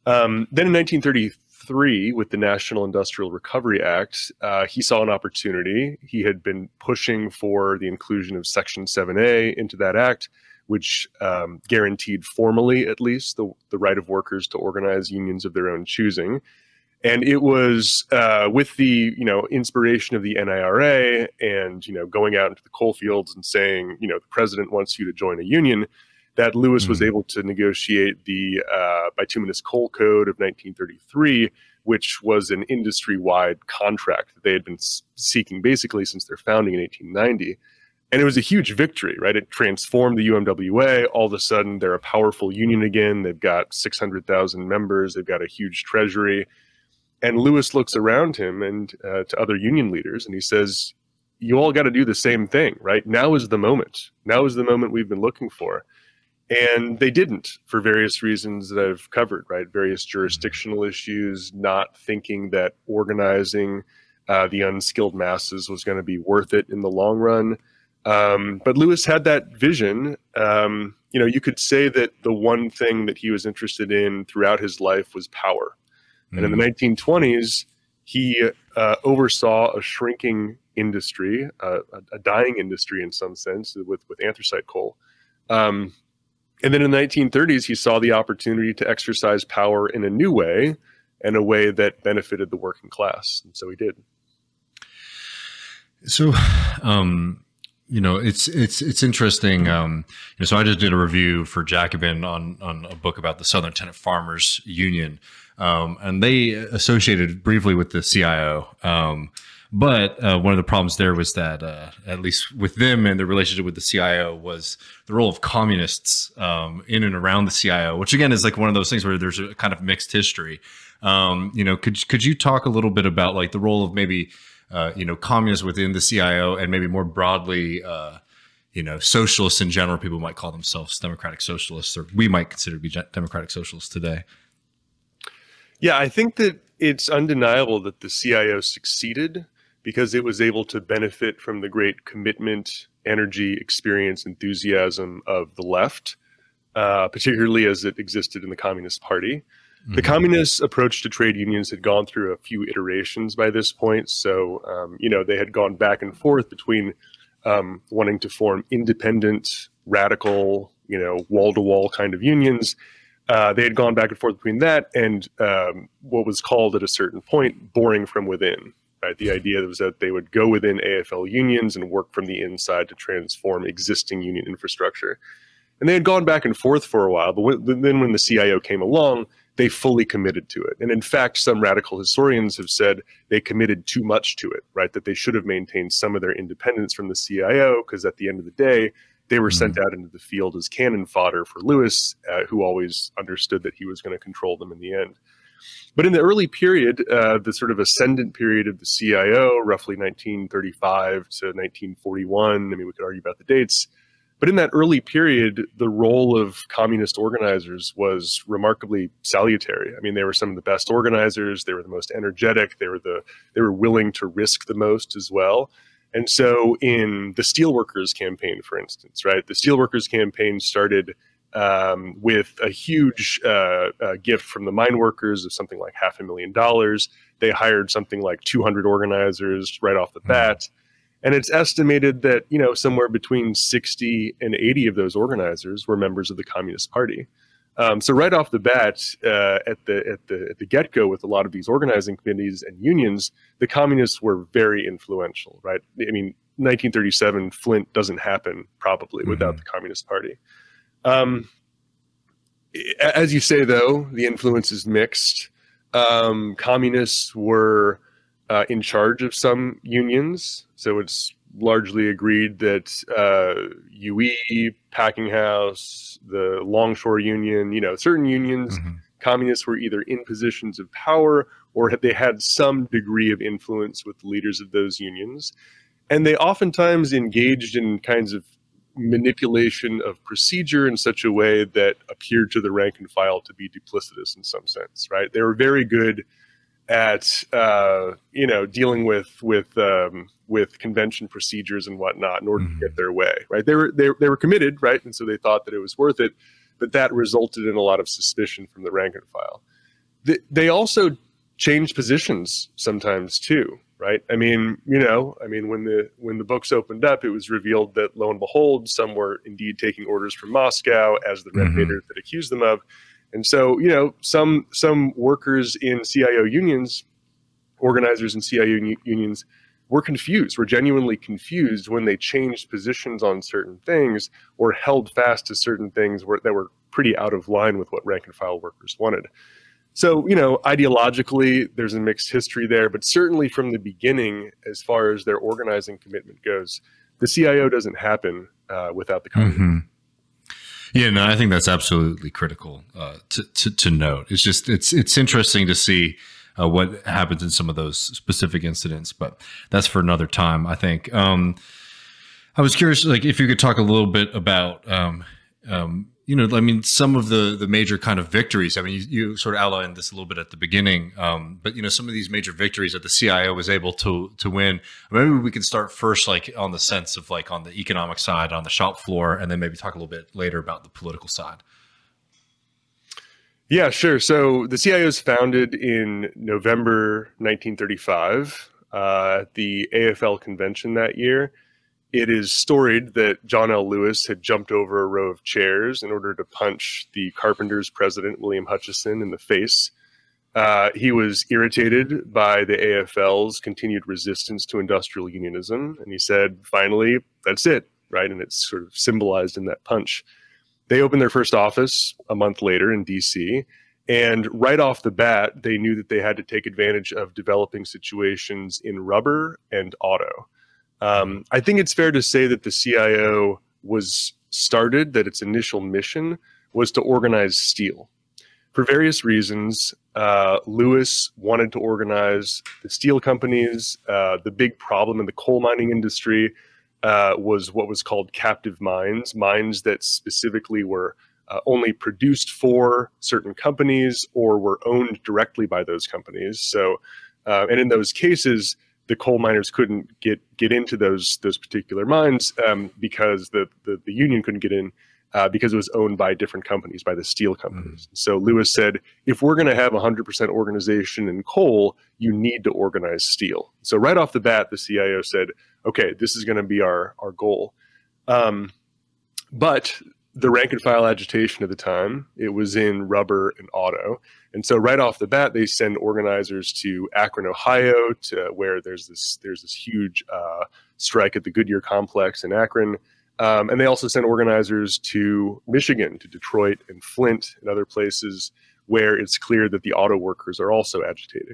Then in 1933, with the National Industrial Recovery Act, he saw an opportunity. He had been pushing for the inclusion of Section 7A into that act, which guaranteed formally, at least, the right of workers to organize unions of their own choosing. And it was with the inspiration of the NIRA and going out into the coal fields and saying the president wants you to join a union, that Lewis was able to negotiate the Bituminous Coal Code of 1933, which was an industry-wide contract that they had been seeking basically since their founding in 1890. And it was a huge victory, right? It transformed the UMWA. All of a sudden, they're a powerful union again. They've got 600,000 members. They've got a huge treasury. And Lewis looks around him and to other union leaders, and he says, you all got to do the same thing, right? Now is the moment. Now is the moment we've been looking for. And they didn't, for various reasons that I've covered, right? Various jurisdictional issues, not thinking that organizing the unskilled masses was going to be worth it in the long run. But Lewis had that vision. You could say that the one thing that he was interested in throughout his life was power. And in the 1920s, he oversaw a shrinking industry, a dying industry in some sense, with anthracite coal. And then in the 1930s, he saw the opportunity to exercise power in a new way, and a way that benefited the working class. And so he did. So, it's interesting. So I just did a review for Jacobin on a book about the Southern Tenant Farmers Union. And they associated briefly with the CIO. But one of the problems there was that, at least with them and their relationship with the CIO, was the role of communists in and around the CIO, which again is like one of those things where there's a kind of mixed history. Could you talk a little bit about like the role of maybe communists within the CIO, and maybe more broadly, socialists in general? People might call themselves democratic socialists, or we might consider to be democratic socialists today. Yeah, I think that it's undeniable that the CIO succeeded because it was able to benefit from the great commitment, energy, experience, enthusiasm of the left, particularly as it existed in the Communist Party. Mm-hmm. The communists' approach to trade unions had gone through a few iterations by this point. So, they had gone back and forth between wanting to form independent, radical, wall-to-wall kind of unions. They had gone back and forth between that and what was called at a certain point boring from within. Right? The idea was that they would go within AFL unions and work from the inside to transform existing union infrastructure. And they had gone back and forth for a while, but then when the CIO came along, they fully committed to it. And in fact, some radical historians have said they committed too much to it, right? That they should have maintained some of their independence from the CIO, because at the end of the day, they were sent out into the field as cannon fodder for Lewis, who always understood that he was going to control them in the end. But in the early period, the sort of ascendant period of the CIO, roughly 1935 to 1941, I mean, we could argue about the dates, but in that early period, the role of communist organizers was remarkably salutary. I mean, they were some of the best organizers. They were the most energetic. They were willing to risk the most as well. And so in the Steelworkers campaign, for instance, right, the Steelworkers campaign started with a huge gift from the mine workers of something like $500,000. They hired something like 200 organizers right off the bat. And it's estimated that, somewhere between 60 and 80 of those organizers were members of the Communist Party. So right off the bat, at the get-go with a lot of these organizing committees and unions, the communists were very influential, right? I mean, 1937, Flint doesn't happen probably without the Communist Party. As you say, though, the influence is mixed. Communists were in charge of some unions, so it's largely agreed that UE, Packing House, the Longshore Union, certain unions, communists were either in positions of power or they had some degree of influence with the leaders of those unions. And they oftentimes engaged in kinds of manipulation of procedure in such a way that appeared to the rank and file to be duplicitous in some sense, right? They were very good at dealing with convention procedures and whatnot in order to get their way, right? They were committed, right? And so they thought that it was worth it, but that resulted in a lot of suspicion from the rank and file. they also change positions sometimes too, right? I mean, when the books opened up, it was revealed that lo and behold, some were indeed taking orders from Moscow, as the Red Haters had accused them of. And so, some workers in CIO unions, organizers in CIO unions, were confused, were genuinely confused when they changed positions on certain things or held fast to certain things that were pretty out of line with what rank and file workers wanted. So, ideologically, there's a mixed history there, but certainly from the beginning, as far as their organizing commitment goes, the CIO doesn't happen without the community. Yeah, no, I think that's absolutely critical to note. It's just it's interesting to see what happens in some of those specific incidents, but that's for another time, I think. I was curious, like, if you could talk a little bit about, some of the major kind of victories. I mean, you sort of outlined this a little bit at the beginning, but some of these major victories that the CIO was able to win. Maybe we can start first, like, on the sense of, like, on the economic side, on the shop floor, and then maybe talk a little bit later about the political side. Yeah, sure. So the CIO was founded in November 1935 at the AFL convention that year. It is storied that John L. Lewis had jumped over a row of chairs in order to punch the Carpenters president, William Hutchison, in the face. He was irritated by the AFL's continued resistance to industrial unionism, and he said, finally, that's it, right? And it's sort of symbolized in that punch. They opened their first office a month later in DC, and right off the bat, they knew that they had to take advantage of developing situations in rubber and auto. I think it's fair to say that the CIO that its initial mission was to organize steel. For various reasons, Lewis wanted to organize the steel companies. The big problem in the coal mining industry was what was called captive mines that specifically were only produced for certain companies or were owned directly by those companies. So, and in those cases, the coal miners couldn't get into those particular mines because the union couldn't get in because it was owned by different companies, by the steel companies. So Lewis said, if we're going to have 100% organization in coal, you need to organize steel. So right off the bat, the CIO said, okay, this is going to be our goal. But the rank and file agitation at the time, it was in rubber and auto. And so right off the bat, they send organizers to Akron, Ohio, to where there's this huge strike at the Goodyear complex in Akron. And they also send organizers to Michigan, to Detroit and Flint and other places where it's clear that the auto workers are also agitating.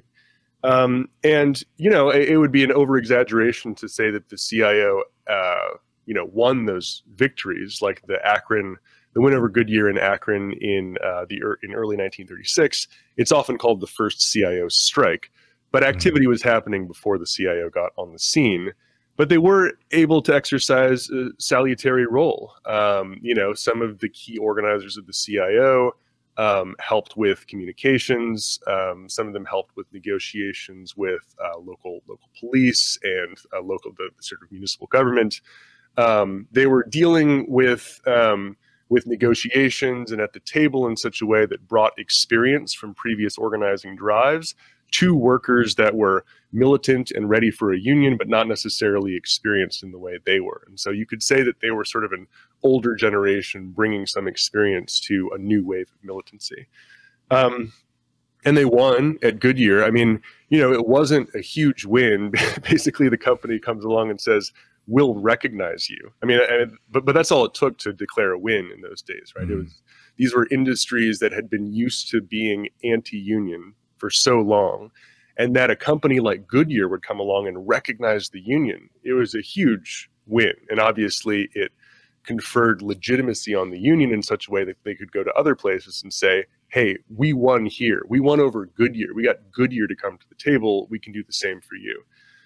It would be an over-exaggeration to say that the CIO, won those victories, like the win over Goodyear in Akron in early 1936. It's often called the first CIO strike, but activity was happening before the CIO got on the scene. But they were able to exercise a salutary role. Some of the key organizers of the CIO helped with communications. Some of them helped with negotiations with local police and the sort of municipal government. They were dealing with negotiations and at the table in such a way that brought experience from previous organizing drives to workers that were militant and ready for a union, but not necessarily experienced in the way they were. And so you could say that they were sort of an older generation bringing some experience to a new wave of militancy. And they won at Goodyear. I mean, it wasn't a huge win. Basically, the company comes along and says, we'll recognize you. I mean, but that's all it took to declare a win in those days, right? These were industries that had been used to being anti-union for so long, and that a company like Goodyear would come along and recognize the union. It was a huge win, and obviously it conferred legitimacy on the union in such a way that they could go to other places and say, hey, we won here. We won over Goodyear. We got Goodyear to come to the table. We can do the same for you.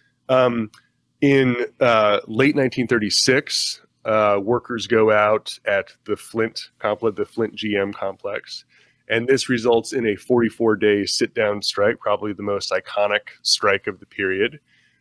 In late 1936, workers go out at the Flint GM complex, and this results in a 44-day sit-down strike, probably the most iconic strike of the period.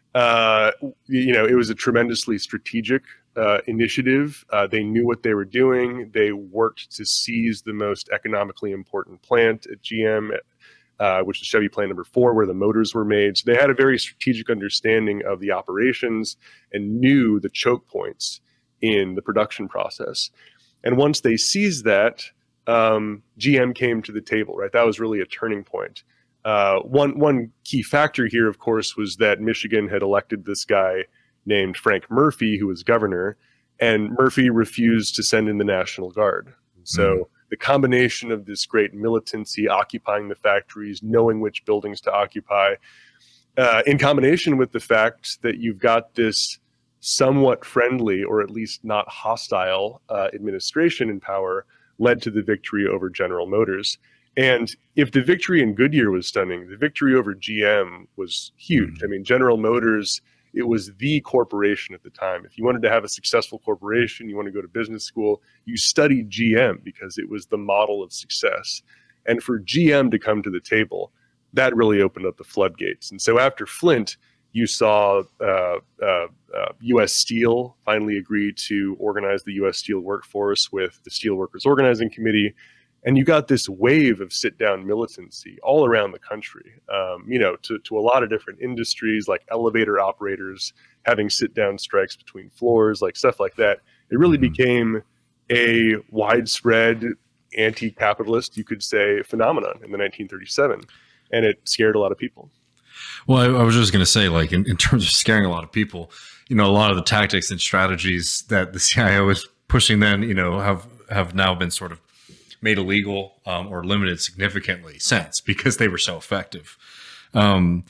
It was a tremendously strategic initiative. They knew what they were doing. They worked to seize the most economically important plant at GM. which is Chevy Plant number 4, where the motors were made. So they had a very strategic understanding of the operations and knew the choke points in the production process. And once they seized that, GM came to the table, right? That was really a turning point. One key factor here, of course, was that Michigan had elected this guy named Frank Murphy, who was governor, and Murphy refused to send in the National Guard. So the combination of this great militancy, occupying the factories, knowing which buildings to occupy, in combination with the fact that you've got this somewhat friendly, or at least not hostile, administration in power, led to the victory over General Motors. And if the victory in Goodyear was stunning, the victory over GM was huge. I mean, General Motors, it was the corporation at the time. If you wanted to have a successful corporation, you want to go to business school, you studied GM because it was the model of success. And for GM to come to the table, that really opened up the floodgates. And so after Flint, you saw U.S. Steel finally agreed to organize the U.S. Steel workforce with the Steelworkers Organizing Committee. And you got this wave of sit-down militancy all around the country, to a lot of different industries, like elevator operators having sit-down strikes between floors, like stuff like that. It really became a widespread anti-capitalist, you could say, phenomenon in the 1937, and it scared a lot of people. Well, I was just going to say, like, in terms of scaring a lot of people, a lot of the tactics and strategies that the CIO was pushing then, have now been sort of made illegal or limited significantly since, because they were so effective. In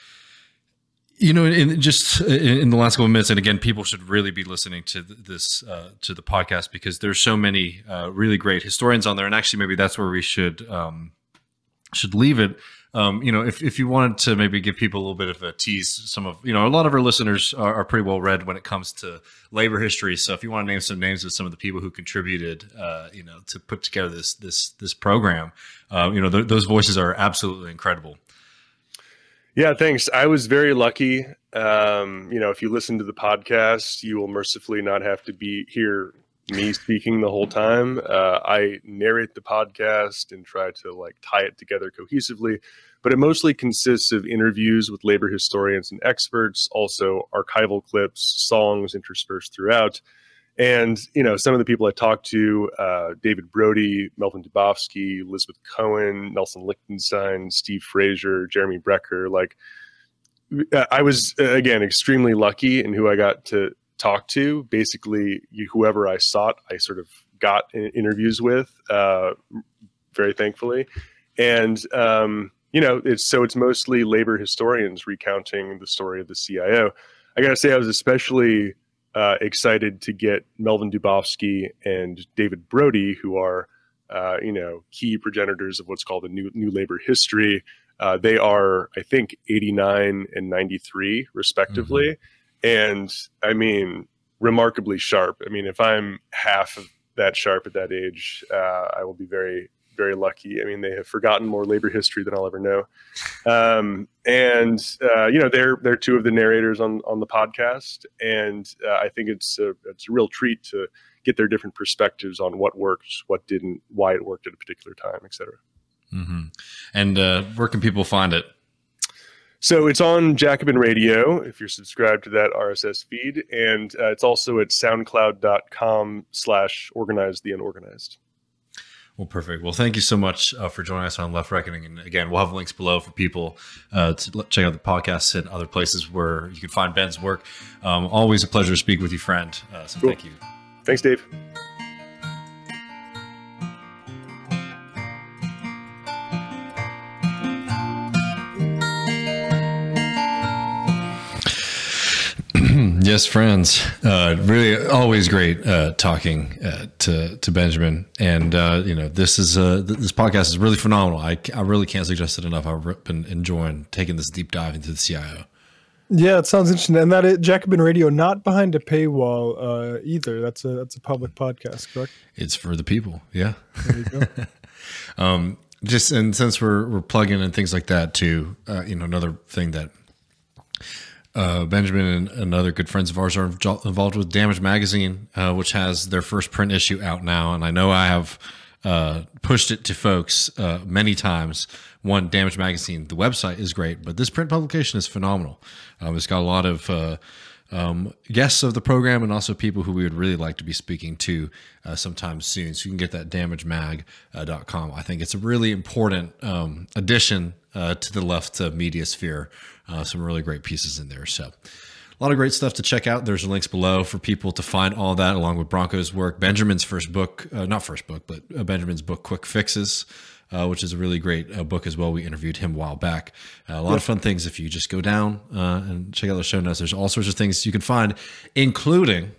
the last couple of minutes, and again, people should really be listening to this to the podcast, because there's so many really great historians on there, and actually maybe that's where we should leave it. If you wanted to maybe give people a little bit of a tease, a lot of our listeners are pretty well read when it comes to labor history. So if you want to name some names of some of the people who contributed, to put together this program, those voices are absolutely incredible. Yeah, thanks. I was very lucky. If you listen to the podcast, you will mercifully not have to hear me speaking the whole time. I narrate the podcast and try to tie it together cohesively, but it mostly consists of interviews with labor historians and experts, also archival clips, songs interspersed throughout. And, some of the people I talked to, David Brody, Melvin Dubofsky, Elizabeth Cohen, Nelson Lichtenstein, Steve Frazier, Jeremy Brecker, I was, again, extremely lucky in who I got to talk to. Basically, whoever I sought, I sort of got interviews with, very thankfully. And, it's mostly labor historians recounting the story of the CIO. I got to say, I was especially excited to get Melvin Dubofsky and David Brody, who are, key progenitors of what's called the new labor history. They are, I think, 89 and 93, respectively. And I mean, remarkably sharp. I mean, if I'm half of that sharp at that age, I will be very, very lucky. I mean, they have forgotten more labor history than I'll ever know. They're two of the narrators on the podcast. And I think it's a real treat to get their different perspectives on what worked, what didn't, why it worked at a particular time, et cetera. Mm-hmm. And where can people find it? So it's on Jacobin Radio, if you're subscribed to that RSS feed. And it's also at soundcloud.com/organize the unorganized. Well, perfect. Well, thank you so much for joining us on Left Reckoning. And again, we'll have links below for people to check out the podcast and other places where you can find Ben's work. Always a pleasure to speak with you, friend. So Thank you. Thanks, Dave. Yes, friends. Really, always great talking to Benjamin. And this podcast is really phenomenal. I really can't suggest it enough. I've been enjoying taking this deep dive into the CIO. Yeah, it sounds interesting. And that is Jacobin Radio, not behind a paywall either. That's a public podcast, correct? It's for the people. Yeah. There you go. And since we're plugging and things like that too, another thing that Benjamin and other good friends of ours are involved with Damage Magazine, which has their first print issue out now. And I know I have pushed it to folks many times. One, Damage Magazine, the website is great, but this print publication is phenomenal. It's got a lot of guests of the program and also people who we would really like to be speaking to sometime soon. So you can get that damagemag.com. I think it's a really important addition to the left media sphere. Some really great pieces in there. So a lot of great stuff to check out. There's links below for people to find all that, along with Bronco's work, Benjamin's first book, not first book, but Benjamin's book, Quick Fixes, which is a really great book as well. We interviewed him a while back. A lot of fun things if you just go down and check out the show notes. There's all sorts of things you can find, including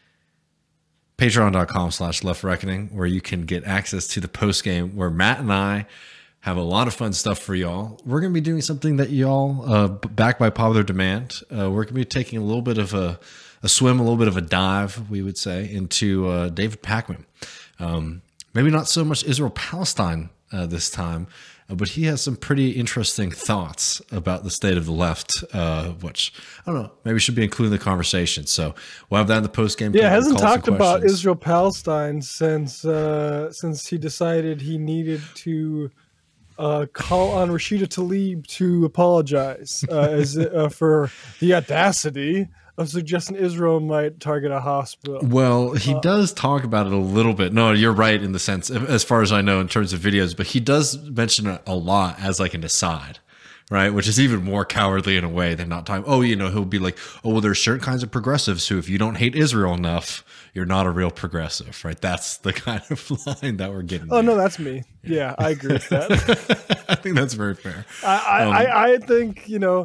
patreon.com/leftreckoning, where you can get access to the post game where Matt and I have a lot of fun stuff for y'all. We're going to be doing something that y'all, backed by popular demand, we're going to be taking a little bit of a swim, a little bit of a dive, we would say, into David Pakman. Maybe not so much Israel-Palestine this time, but he has some pretty interesting thoughts about the state of the left, which, I don't know, maybe should be included in the conversation. So we'll have that in the post-game. Yeah, hasn't talked about Israel-Palestine since he decided he needed to call on Rashida Tlaib to apologize for the audacity of suggesting Israel might target a hospital. Well, he does talk about it a little bit. No, you're right in the sense, as far as I know, in terms of videos, but he does mention it a lot as like an aside, right? Which is even more cowardly in a way than not talking. Oh, he'll be like, oh, well, there's certain kinds of progressives who, if you don't hate Israel enough, you're not a real progressive, right? That's the kind of line that we're getting. Oh, no, that's me. Yeah, I agree with that. I think that's very fair. I think,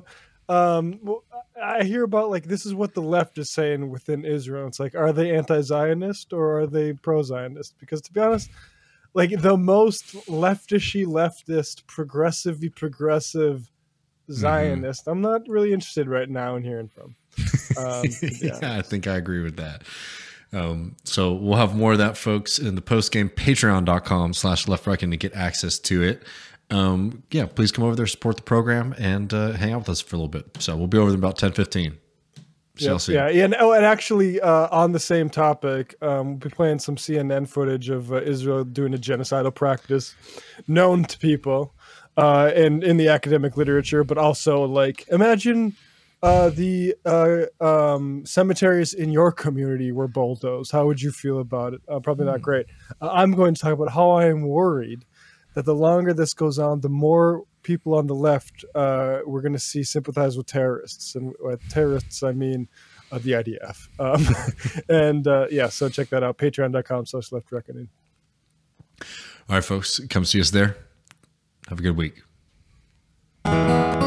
I hear about like this is what the left is saying within Israel. It's like, are they anti-Zionist or are they pro-Zionist? Because to be honest, like the most leftist, progressive Zionist, I'm not really interested right now in hearing from. Yeah, I think I agree with that. So we'll have more of that, folks, in the post-game, patreon.com/leftreckoning to get access to it. Please come over there, support the program, and hang out with us for a little bit. So we'll be over there about 10:15. And actually, on the same topic, we'll be playing some CNN footage of Israel doing a genocidal practice known to people and in the academic literature, but also like imagine the cemeteries in your community were bulldozed. How would you feel about it? Probably not great. I'm going to talk about how I am worried that the longer this goes on, the more people on the left we're going to see sympathize with terrorists. And with terrorists, I mean the IDF. So check that out, patreon.com/leftreckoning. All right, folks, come see us there. Have a good week.